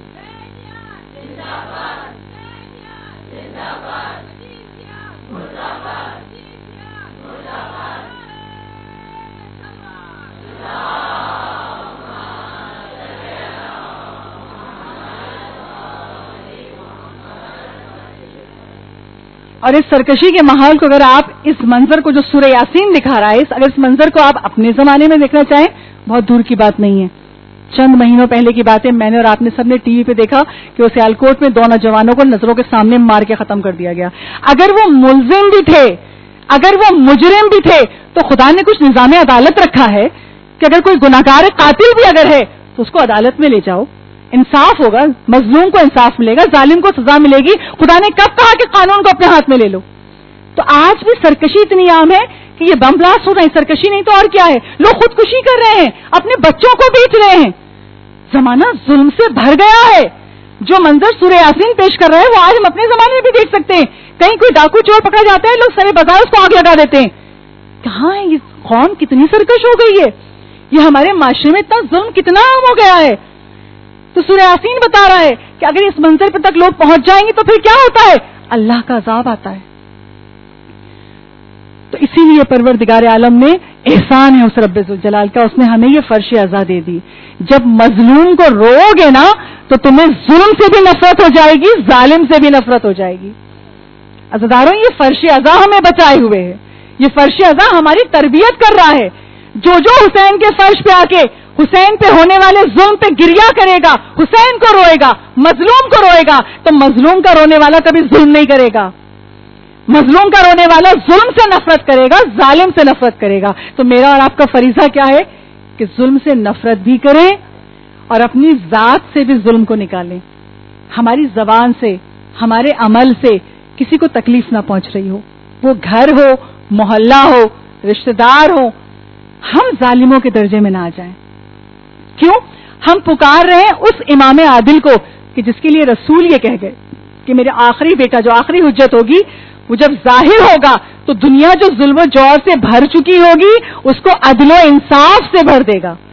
اور اس سرکشی کے ماحول کو اگر آپ اس منظر کو جو سورہ یاسین دکھا رہا ہے، اگر اس منظر کو آپ اپنے زمانے میں دیکھنا چاہیں، بہت دور کی بات نہیں ہے. چند مہینوں پہلے کی بات ہے، میں نے اور آپ نے سب نے ٹی وی پہ دیکھا کہ وہ سیالکوٹ میں 2 نوجوانوں کو نظروں کے سامنے مار کے ختم کر دیا گیا. اگر وہ ملزم بھی تھے، اگر وہ مجرم بھی تھے، تو خدا نے کچھ نظام عدالت رکھا ہے کہ اگر کوئی گناہگار قاتل بھی اگر ہے تو اس کو عدالت میں لے جاؤ، انصاف ہوگا، مظلوم کو انصاف ملے گا، ظالم کو سزا ملے گی. خدا نے کب کہا کہ قانون کو اپنے ہاتھ میں لے لو؟ تو آج بھی سرکشی اتنی عام ہے کہ یہ بم بلاسٹ ہو رہے ہیں. سرکشی نہیں تو اور کیا ہے. لوگ خودکشی کر رہے ہیں، اپنے بچوں کو بیچ رہے ہیں. زمانہ ظلم سے بھر گیا ہے. جو منظر سورہ یاسین پیش کر رہے ہیں وہ آج ہم اپنے زمانے میں بھی دیکھ سکتے ہیں. کہیں کوئی ڈاکو چور پکڑا جاتا ہے، لوگ سارے بازار اس کو آگ لگا دیتے ہیں. کہاں ہے یہ قوم؟ کتنی سرکش ہو گئی ہے. یہ ہمارے معاشرے میں اتنا ظلم کتنا عام ہو گیا ہے. تو سورہ یاسین بتا رہا ہے کہ اگر اس منظر پر تک لوگ پہنچ جائیں گے تو پھر کیا ہوتا ہے؟ اللہ کا عذاب آتا ہے. تو اسی لیے پروردگار عالم نے احسان ہے اس رب ذوالجلال کا، اس نے ہمیں یہ فرش عزا دے دی. جب مظلوم کو رو گے نا تو تمہیں ظلم سے بھی نفرت ہو جائے گی، ظالم سے بھی نفرت ہو جائے گی. عزاداروں، یہ فرش عزا ہمیں بچائے ہوئے ہے. یہ فرش عزا ہماری تربیت کر رہا ہے. جو حسین کے فرش پہ آ کے حسین پہ ہونے والے ظلم پہ گریا کرے گا، حسین کو روئے گا، مظلوم کو روئے گا، تو مظلوم کا رونے والا کبھی ظلم نہیں کرے گا. مظلوم کا رونے والا ظلم سے نفرت کرے گا، ظالم سے نفرت کرے گا. تو میرا اور آپ کا فریضہ کیا ہے کہ ظلم سے نفرت بھی کریں اور اپنی ذات سے بھی ظلم کو نکالیں. ہماری زبان سے، ہمارے عمل سے کسی کو تکلیف نہ پہنچ رہی ہو، وہ گھر ہو، محلہ ہو، رشتہ دار ہو، ہم ظالموں کے درجے میں نہ آ جائیں. کیوں؟ ہم پکار رہے ہیں اس امام عادل کو کہ جس کے لیے رسول یہ کہہ گئے کہ میرے آخری بیٹا جو آخری حجت ہوگی وہ جب ظاہر ہوگا تو دنیا جو ظلم و جور سے بھر چکی ہوگی اس کو عدل و انصاف سے بھر دے گا.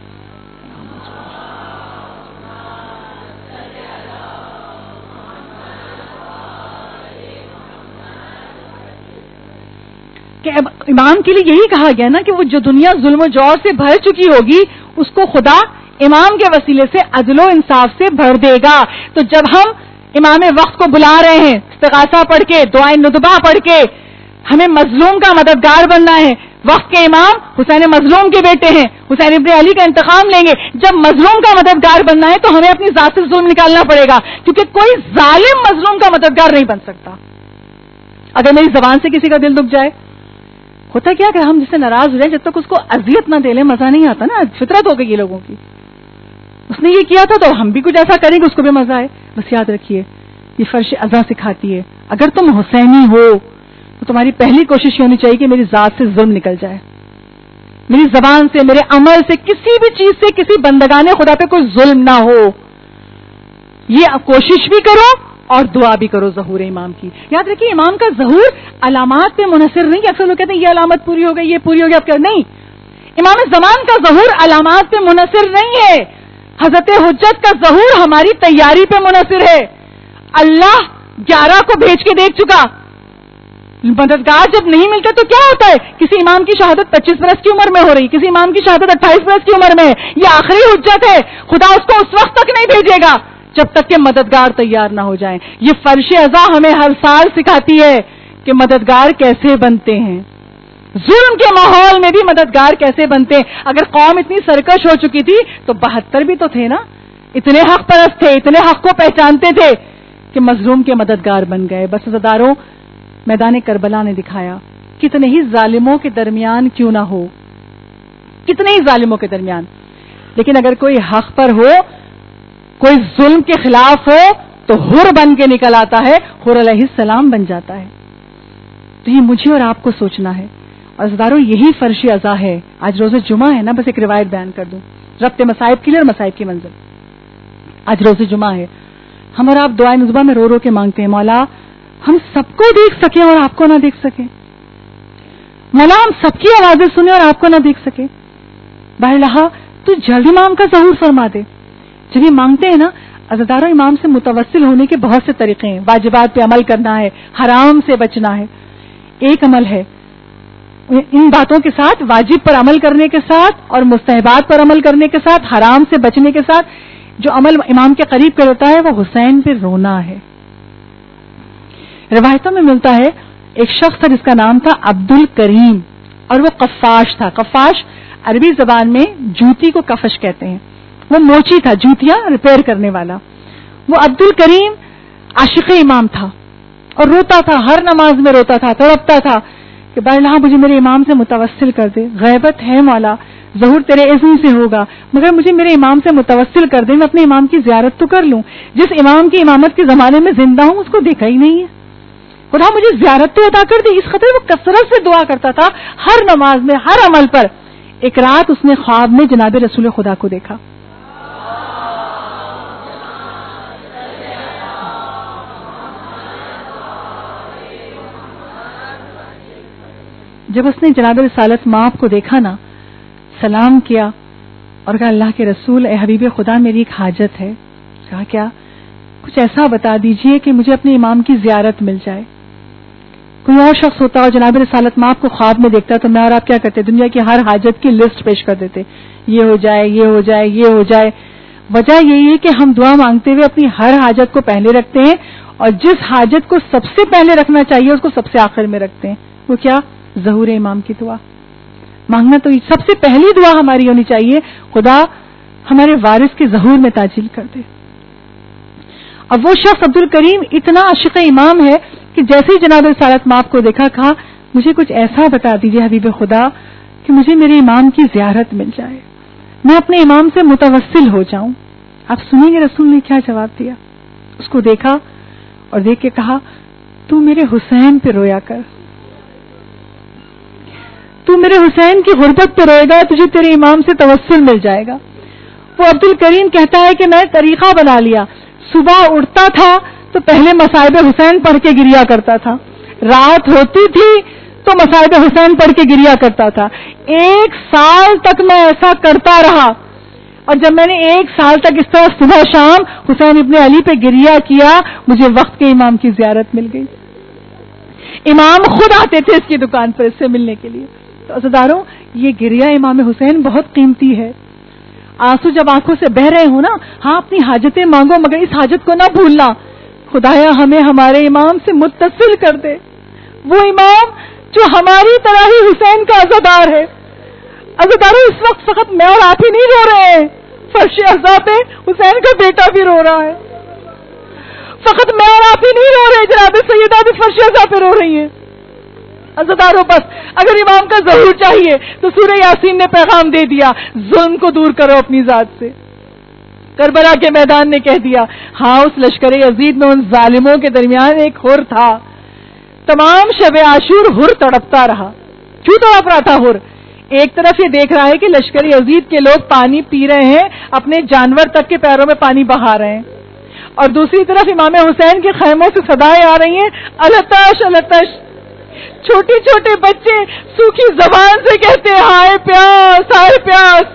کہ اب امام کے لیے یہی کہا گیا نا کہ وہ جو دنیا ظلم و جور سے بھر چکی ہوگی اس کو خدا امام کے وسیلے سے عدل و انصاف سے بھر دے گا. تو جب ہم امام وقت کو بلا رہے ہیں استغاثہ پڑھ کے، دعائے ندبہ پڑھ کے، ہمیں مظلوم کا مددگار بننا ہے. وقت کے امام حسین مظلوم کے بیٹے ہیں، حسین ابن علی کا انتقام لیں گے. جب مظلوم کا مددگار بننا ہے تو ہمیں اپنی ذات سے ظلم نکالنا پڑے گا، کیونکہ کوئی ظالم مظلوم کا مددگار نہیں بن سکتا. اگر میری زبان سے کسی کا دل دکھ جائے، ہوتا کیا کہ ہم جس سے ناراض ہو جائیں جب تک اس کو اذیت نہ دے لیں مزہ نہیں آتا نا. فطرت ہو گئی یہ لوگوں کی. اس نے یہ کیا تھا تو ہم بھی کچھ ایسا کریں گے اس کو بھی مزہ آئے. بس یاد رکھیے یہ فرش عزا سکھاتی ہے اگر تم حسینی ہو تو تمہاری پہلی کوشش یہ ہونی چاہیے کہ میری ذات سے ظلم نکل جائے. میری زبان سے, میرے عمل سے, کسی بھی چیز سے کسی بندگان خدا پہ کوئی ظلم نہ ہو. یہ کوشش بھی کرو اور دعا بھی کرو ظہور امام کی. یاد رکھیے امام کا ظہور علامات پہ منحصر نہیں. اکثر لوگ کہتے ہیں یہ علامت پوری ہو گئی, یہ پوری ہو گئی, اب کیا نہیں. امام زمان کا ظہور علامات پہ منحصر نہیں ہے. حضرت حجت کا ظہور ہماری تیاری پہ منحصر ہے. اللہ 11 کو بھیج کے دیکھ چکا. مددگار جب نہیں ملتا تو کیا ہوتا ہے؟ کسی امام کی شہادت 25 برس کی عمر میں ہو رہی, کسی امام کی شہادت 28 برس کی عمر میں ہے. یہ آخری حجت ہے. خدا اس کو اس وقت تک نہیں بھیجے گا جب تک کہ مددگار تیار نہ ہو جائیں. یہ فرش ازا ہمیں ہر سال سکھاتی ہے کہ مددگار کیسے بنتے ہیں, ظلم کے ماحول میں بھی مددگار کیسے بنتے ہیں. اگر قوم اتنی سرکش ہو چکی تھی تو 72 بھی تو تھے نا, اتنے حق پرست تھے, اتنے حق کو پہچانتے تھے کہ مظلوم کے مددگار بن گئے. بس عزاداروں, میدان کربلا نے دکھایا کتنے ہی ظالموں کے درمیان کیوں نہ ہو, کتنے ہی ظالموں کے درمیان, لیکن اگر کوئی حق پر ہو, کوئی ظلم کے خلاف ہو تو حر بن کے نکل آتا ہے, حر علیہ السلام بن جاتا ہے. تو یہ مجھے اور آپ کو سوچنا ہے. اور عزیزارو یہی فرش ازا ہے. آج روز جمعہ ہے نا, بس ایک روایت بیان کر دوں ربط مصائب کے لیے اور مصائب کی منزل. آج روز جمعہ ہے, ہم اور آپ دعائے نصبہ میں رو رو کے مانگتے ہیں مولا ہم سب کو دیکھ سکیں اور آپ کو نہ دیکھ سکیں, مولا ہم سب کی آوازیں سنیں اور آپ کو نہ دیکھ سکیں. بہرحال تو جلد امام کا ظہور فرما دے. جب یہ مانگتے ہیں نا عزاداروں, امام سے متوسل ہونے کے بہت سے طریقے ہیں. واجبات پہ عمل کرنا ہے, حرام سے بچنا ہے. ایک عمل ہے ان باتوں کے ساتھ, واجب پر عمل کرنے کے ساتھ اور مستحبات پر عمل کرنے کے ساتھ, حرام سے بچنے کے ساتھ, جو عمل امام کے قریب کر ہوتا ہے وہ حسین پہ رونا ہے. روایتوں میں ملتا ہے ایک شخص تھا جس کا نام تھا عبد الکریم, اور وہ قفاش تھا. قفاش عربی زبان میں جوتی کو کفش کہتے ہیں. وہ موچی تھا, جوتیاں ریپیئر کرنے والا. وہ عبد الکریم عاشق امام تھا اور روتا تھا, ہر نماز میں روتا تھا, تڑپتا تھا کہ بہرحال مجھے میرے امام سے متوسل کر دے. غیبت ہے مولا, ظہور تیرے اذن سے ہوگا, مگر مجھے میرے امام سے متوسل کر دے, میں اپنے امام کی زیارت تو کر لوں. جس امام کی امامت کے زمانے میں زندہ ہوں اس کو دیکھا ہی نہیں ہے. خدا مجھے زیارت تو ادا کر دی. اس خاطر وہ کثرت سے دعا کرتا تھا ہر نماز میں, ہر عمل پر. ایک رات اس نے خواب میں جناب رسول خدا کو دیکھا. جب اس نے جناب رسالت ماپ کو دیکھا نا, سلام کیا اور کہا اللہ کے رسول, اے حبیب خدا میری ایک حاجت ہے. کہا کیا؟ کچھ ایسا بتا دیجئے کہ مجھے اپنے امام کی زیارت مل جائے. کوئی اور شخص ہوتا اور جناب رسالت ماپ کو خواب میں دیکھتا تو میں اور آپ کیا کرتے؟ دنیا کی ہر حاجت کی لسٹ پیش کر دیتے, یہ ہو جائے, یہ ہو جائے, یہ ہو جائے. وجہ یہی ہے کہ ہم دعا مانگتے ہوئے اپنی ہر حاجت کو پہلے رکھتے ہیں, اور جس حاجت کو سب سے پہلے رکھنا چاہیے اس کو سب سے آخر میں رکھتے ہیں. وہ کیا؟ ظہور امام کی دعا مانگنا. تو سب سے پہلی دعا ہماری ہونی چاہیے, خدا ہمارے وارث کے ظہور میں تعجیل کر دے. اب وہ شخص عبد الکریم اتنا عاشق امام ہے کہ جیسے ہی جناب رسالت ماپ کو دیکھا, کہا مجھے کچھ ایسا بتا دیجئے حبیب خدا کہ مجھے میرے امام کی زیارت مل جائے, میں اپنے امام سے متوسل ہو جاؤں. آپ سنیں گے رسول نے کیا جواب دیا. اس کو دیکھا اور دیکھ کے کہا تو میرے حسین پہ رویا کر, تو میرے حسین کی غربت پہ روئے گا, تجھے تیرے امام سے توسل مل جائے گا. وہ عبد الکریم کہتا ہے کہ میں طریقہ بنا لیا, صبح اٹھتا تھا تو پہلے مصائب حسین پڑھ کے گریا کرتا تھا, رات ہوتی تھی تو مصائب حسین پڑھ کے گریا کرتا تھا. 1 سال تک میں ایسا کرتا رہا, اور جب میں نے 1 سال تک اس طرح صبح شام حسین ابن علی پہ گریا کیا, مجھے وقت کے امام کی زیارت مل گئی. امام خود آتے تھے اس کی دکان پر اس سے ملنے کے لیے. تو عزیزاروں, یہ گریا امام حسین بہت قیمتی ہے. آنسو جب آنکھوں سے بہ رہے ہوں نا, ہاں اپنی حاجتیں مانگو, مگر اس حاجت کو نہ بھولنا, خدایا ہمیں ہمارے امام سے متصل کر دے, وہ امام جو ہماری طرح ہی حسین کا عزادار ہے. عزاداروں, اس وقت فقط میں اور آپ ہی نہیں رو رہے ہیں, فرش عزا پہ حسین کا بیٹا بھی رو رہا ہے. فقط میں اور آپ ہی نہیں رو رہے, جناب سیدہ بھی فرش عزا پہ رو رہی ہیں. عزاداروں, بس اگر امام کا ظہور چاہیے تو سورہ یاسین نے پیغام دے دیا, ظلم کو دور کرو اپنی ذات سے. کربلا کے میدان نے کہہ دیا, ہاں اس لشکر یزید میں ان ظالموں کے درمیان ایک حر تھا. تمام شب عاشور حر تڑپتا رہا. کیوں تڑپ رہا تھا حر؟ ایک طرف یہ دیکھ رہا ہے کہ لشکر یزید کے لوگ پانی پی رہے ہیں، اپنے جانور تک کے پیروں میں پانی بہا رہے ہیں، اور دوسری طرف امام حسین کے خیموں سے صدائیں آ رہی ہیں التش التش. چھوٹے چھوٹے بچے سوکھی زبان سے کہتے ہیں ہائے پیاس ہائے پیاس.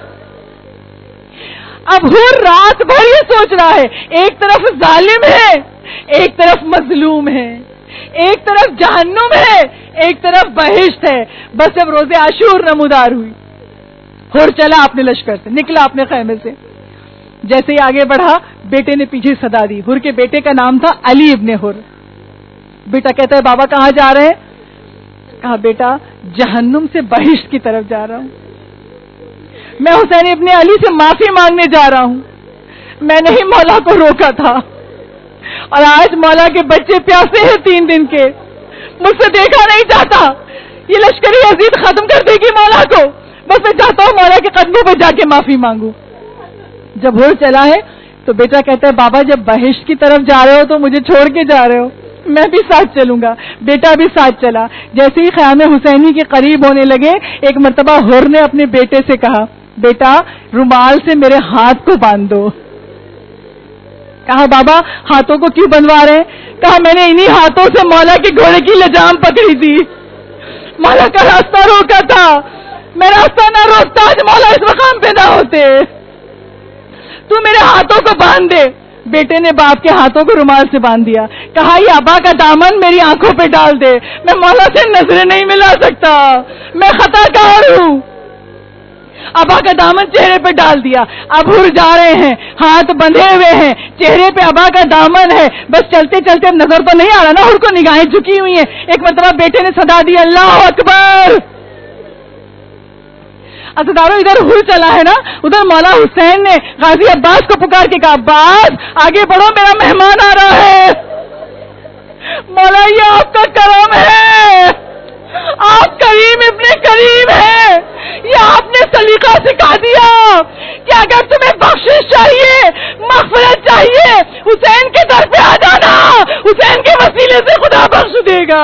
اب حر رات بھر یہ سوچ رہا ہے، ایک طرف ظالم ہے، ایک طرف مظلوم ہے، ایک طرف جہنم ہے، ایک طرف بہشت ہے. بس جب روز عاشور نمودار ہوئی، حر چلا اپنے لشکر سے، نکلا اپنے خیمے سے. جیسے ہی آگے بڑھا، بیٹے نے پیچھے صدا دی. حر کے بیٹے کا نام تھا علی ابن حر. بیٹا کہتا ہے بابا کہاں جا رہے ہیں؟ کہا بیٹا جہنم سے بہشت کی طرف جا رہا ہوں. میں حسین ابن علی سے معافی مانگنے جا رہا ہوں. میں نے ہی مولا کو روکا تھا، اور آج مولا کے بچے پیاسے ہیں 3 دن کے، مجھ سے دیکھا نہیں جاتا. یہ لشکری یزید ختم کر دے گی مولا کو. بس میں چاہتا ہوں مولا کے قدموں پہ جا کے معافی مانگوں. جب حر چلا ہے تو بیٹا کہتا ہے بابا جب بہشت کی طرف جا رہے ہو تو مجھے چھوڑ کے جا رہے ہو، میں بھی ساتھ چلوں گا. بیٹا بھی ساتھ چلا. جیسے ہی خیام حسینی کے قریب ہونے لگے، ایک مرتبہ حر نے اپنے بیٹے سے کہا بیٹا رومال سے میرے ہاتھ کو باندھ دو. کہا بابا ہاتھوں کو کیوں بندوا رہے ہیں؟ کہا میں نے انہی ہاتھوں سے مولا کے گھوڑے کی لجام پکڑی تھی، مولا کا راستہ روکا تھا. میں راستہ نہ روکتا آج مولا اس مقام پہ نہ ہوتے. تو میرے ہاتھوں کو باندھ دے. بیٹے نے باپ کے ہاتھوں کو رومال سے باندھ دیا. کہا یہ ابا کا دامن میری آنکھوں پہ ڈال دے، میں مولا سے نظریں نہیں ملا سکتا، میں خطا کار ہوں. ابا کا دامن چہرے پہ ڈال دیا. اب حر جا رہے ہیں، ہاتھ بندھے ہوئے ہیں، چہرے پہ ابا کا دامن ہے. بس چلتے چلتے نظر تو نہیں آ رہا نا حر کو، نگاہیں جھکی ہوئی ہیں. ایک مرتبہ بیٹے نے صدا دی اللہ اکبر. عزیزارو ادھر حر چلا ہے نا، ادھر مولا حسین نے غازی عباس کو پکار کے کہا عباس آگے بڑھو میرا مہمان آ رہا ہے. مولا یہ آپ کا کرم ہے، آپ کریم ابن کریم ہے. یہ آپ نے سلیقہ سکھا دیا کہ اگر تمہیں بخشش چاہیے، مغفرت چاہیے، حسین کے در پہ آ جانا، حسین کے وسیلے سے خدا بخش دے گا.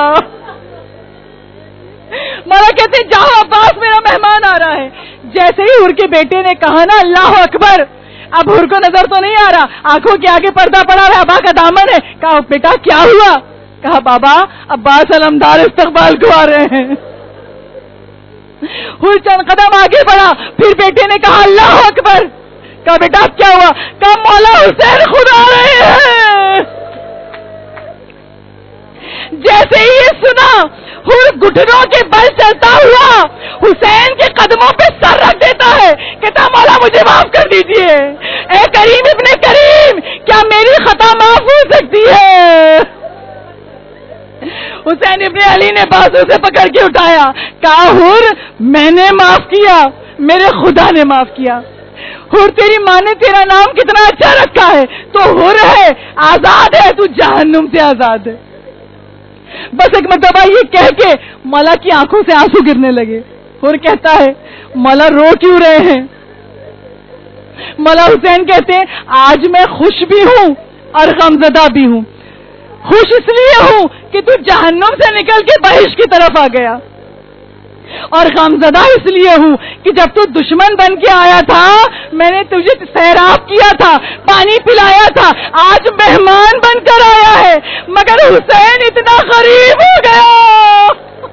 مولا کہتے جاؤ عباس میرا مہمان آ رہا ہے. جیسے ہی حر کے بیٹے نے کہا نا اللہ اکبر، اب حر کو نظر تو نہیں آ رہا، آنکھوں کے آگے پردہ پڑا ہے، ابا کا دامن ہے. کہا بیٹا کیا ہوا؟ کہا بابا عباس علمدار استقبال کو آ رہے ہیں. حر چند قدم آگے بڑھا، پھر بیٹے نے کہا اللہ اکبر. کہا بیٹا اب کیا ہوا؟ کہا مولا حسین خود آ رہے ہیں. جیسے ہی یہ سنا حر گھٹنوں کے بل چلتا ہوا حسین کے قدموں پہ سر رکھ دیتا ہے، کہتا مولا مجھے معاف کر دیجئے، اے کریم ابن کریم کیا میری خطا معاف ہو سکتی ہے؟ حسین ابن علی نے بازو سے پکڑ کے اٹھایا، کہا حر میں نے معاف کیا، میرے خدا نے معاف کیا. حر تیری ماں نے تیرا نام کتنا اچھا رکھا ہے، تو حر ہے، آزاد ہے، تو جہنم سے آزاد ہے. بس ایک مرتبہ یہ کہہ کے مولا کی آنکھوں سے آنسو گرنے لگے. حر کہتا ہے مولا رو کیوں رہے ہیں؟ مولا حسین کہتے ہیں آج میں خوش بھی ہوں اور غمزدہ بھی ہوں. خوش اس لیے ہوں کہ تو جہنم سے نکل کے بہشت کی طرف آ گیا، اور غمزدہ اس لیے ہوں کہ جب تو دشمن بن کے آیا تھا میں نے تجھے سیراب کیا تھا، پانی پلایا تھا، آج مہمان بن کر آیا ہے مگر حسین اتنا غریب ہو گیا.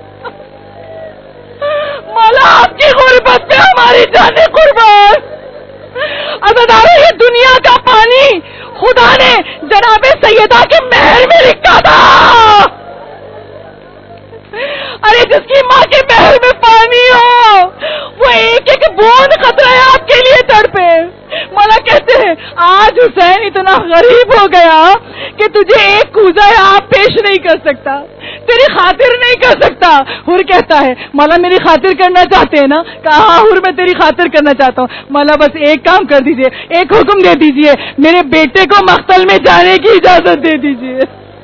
مولا آپ کی غربت پہ ہماری جانیں قربان. عزیزارو یہ دنیا کا پانی خدا نے جناب سیدہ کے محل میں لکھا تھا. ارے جس کی ماں کے محل میں پانی ہو وہ ایک ایک بوند خطرہ ہے آپ کے لیے تڑپے. مولا کہتے ہیں آج حسین اتنا غریب ہو گیا کہ تجھے ایک کوزہ آپ پیش نہیں کر سکتا، تیری خاطر نہیں کر سکتا. حر کہتا ہے مولا میری خاطر کرنا چاہتے ہیں نا؟ کہا ہاں حر میں تیری خاطر کرنا چاہتا ہوں. مولا بس ایک کام کر دیجئے، ایک حکم دے دیجئے، میرے بیٹے کو مقتل میں جانے کی اجازت دے دیجئے.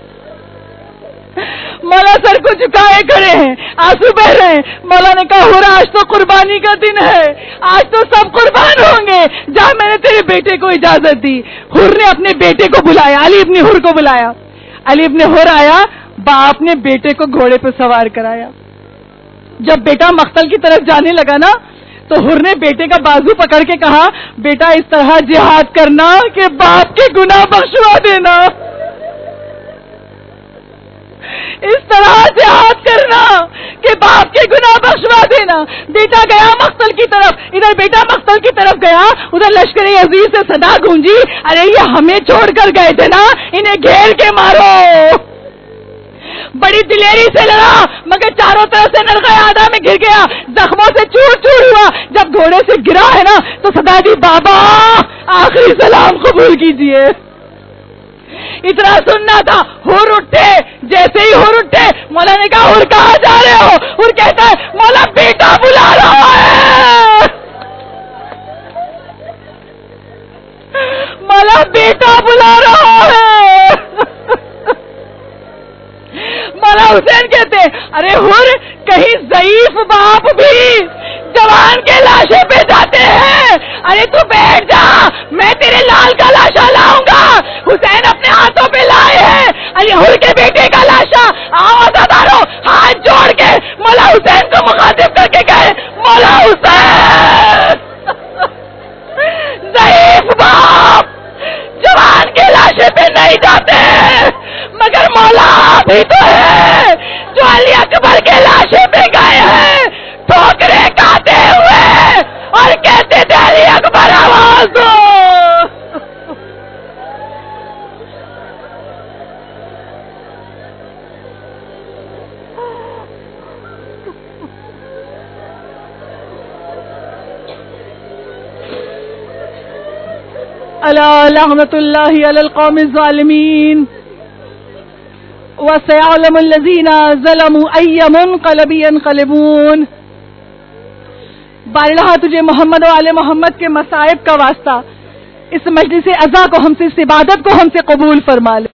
مولا سر کو جھکائے کھڑے ہیں، آنسو بہ رہے ہیں. مولا نے کہا حر آج تو قربانی کا دن ہے، آج تو سب قربان ہوں گے، جا میں نے تیرے بیٹے کو اجازت دی. حر نے اپنے بیٹے کو بلایا، علی ابن حر کو بلایا. علی ابن حر آیا، باپ نے بیٹے کو گھوڑے پہ سوار کرایا. جب بیٹا مقتل کی طرف جانے لگا نا تو حر نے بیٹے کا بازو پکڑ کے کہا بیٹا اس طرح جہاد کرنا کہ باپ کے گناہ بخشوا دینا، اس طرح جہاد کرنا کہ باپ کے گناہ بخشوا دینا۔ بیٹا گیا مقتل کی طرف، ادھر بیٹا مقتل کی طرف گیا، ادھر لشکر عزیز سے صدا گونجی ارے یہ ہمیں چھوڑ کر گئے تھے نا، انہیں گھیر کے مارو۔ بڑی دلیری سے لڑا مگر چاروں طرف سے نرغہ آدھا میں گر گیا، زخموں سے چور چور ہوا۔ جب گھوڑے سے گرا ہے نا تو صدا دی بابا آخری سلام قبول کیجئے۔ اتنا سننا تھا، حر اٹھے، جیسے ہی حر اٹھے مولا نے کہا حر کہاں جا رہے ہو؟ حر کہتا ہے مولا بیٹا بلا رہا ہے، مولا بیٹا بلا رہا ہے۔ مولا حسین کہتے ارے حر کہیں ضعیف باپ بھی جوان کے لاشے پہ جاتے ہیں، ارے تو بیٹھ جا میں تیرے لال کا لاشا لاؤں گا۔ حسین اپنے ہاتھوں پہ لائے ہیں ارے حر کے بیٹے کا لاشا، آؤ عزادارو ہاتھ جوڑ کے مولا حسین کو مخاطب کر کے کہے مولا حسین ضعیف باپ جوان کے لاشے پہ نہیں جاتے مگر مولا آپ ہی تو ہے جو علی اکبر کے لاشے پہ گئے ہیں ٹھوکریں کھاتے ہوئے اور کہتے تھے علی اکبر آواز دو۔ الا لعنت اللہ علی القوم الظالمین وسيعلم الذين ظلموا أي منقلب ينقلبون۔ بارہا تجھے محمد و آل محمد کے مصائب کا واسطہ اس مجلس عزا کو ہم سے، اس عبادت کو ہم سے قبول فرما لے۔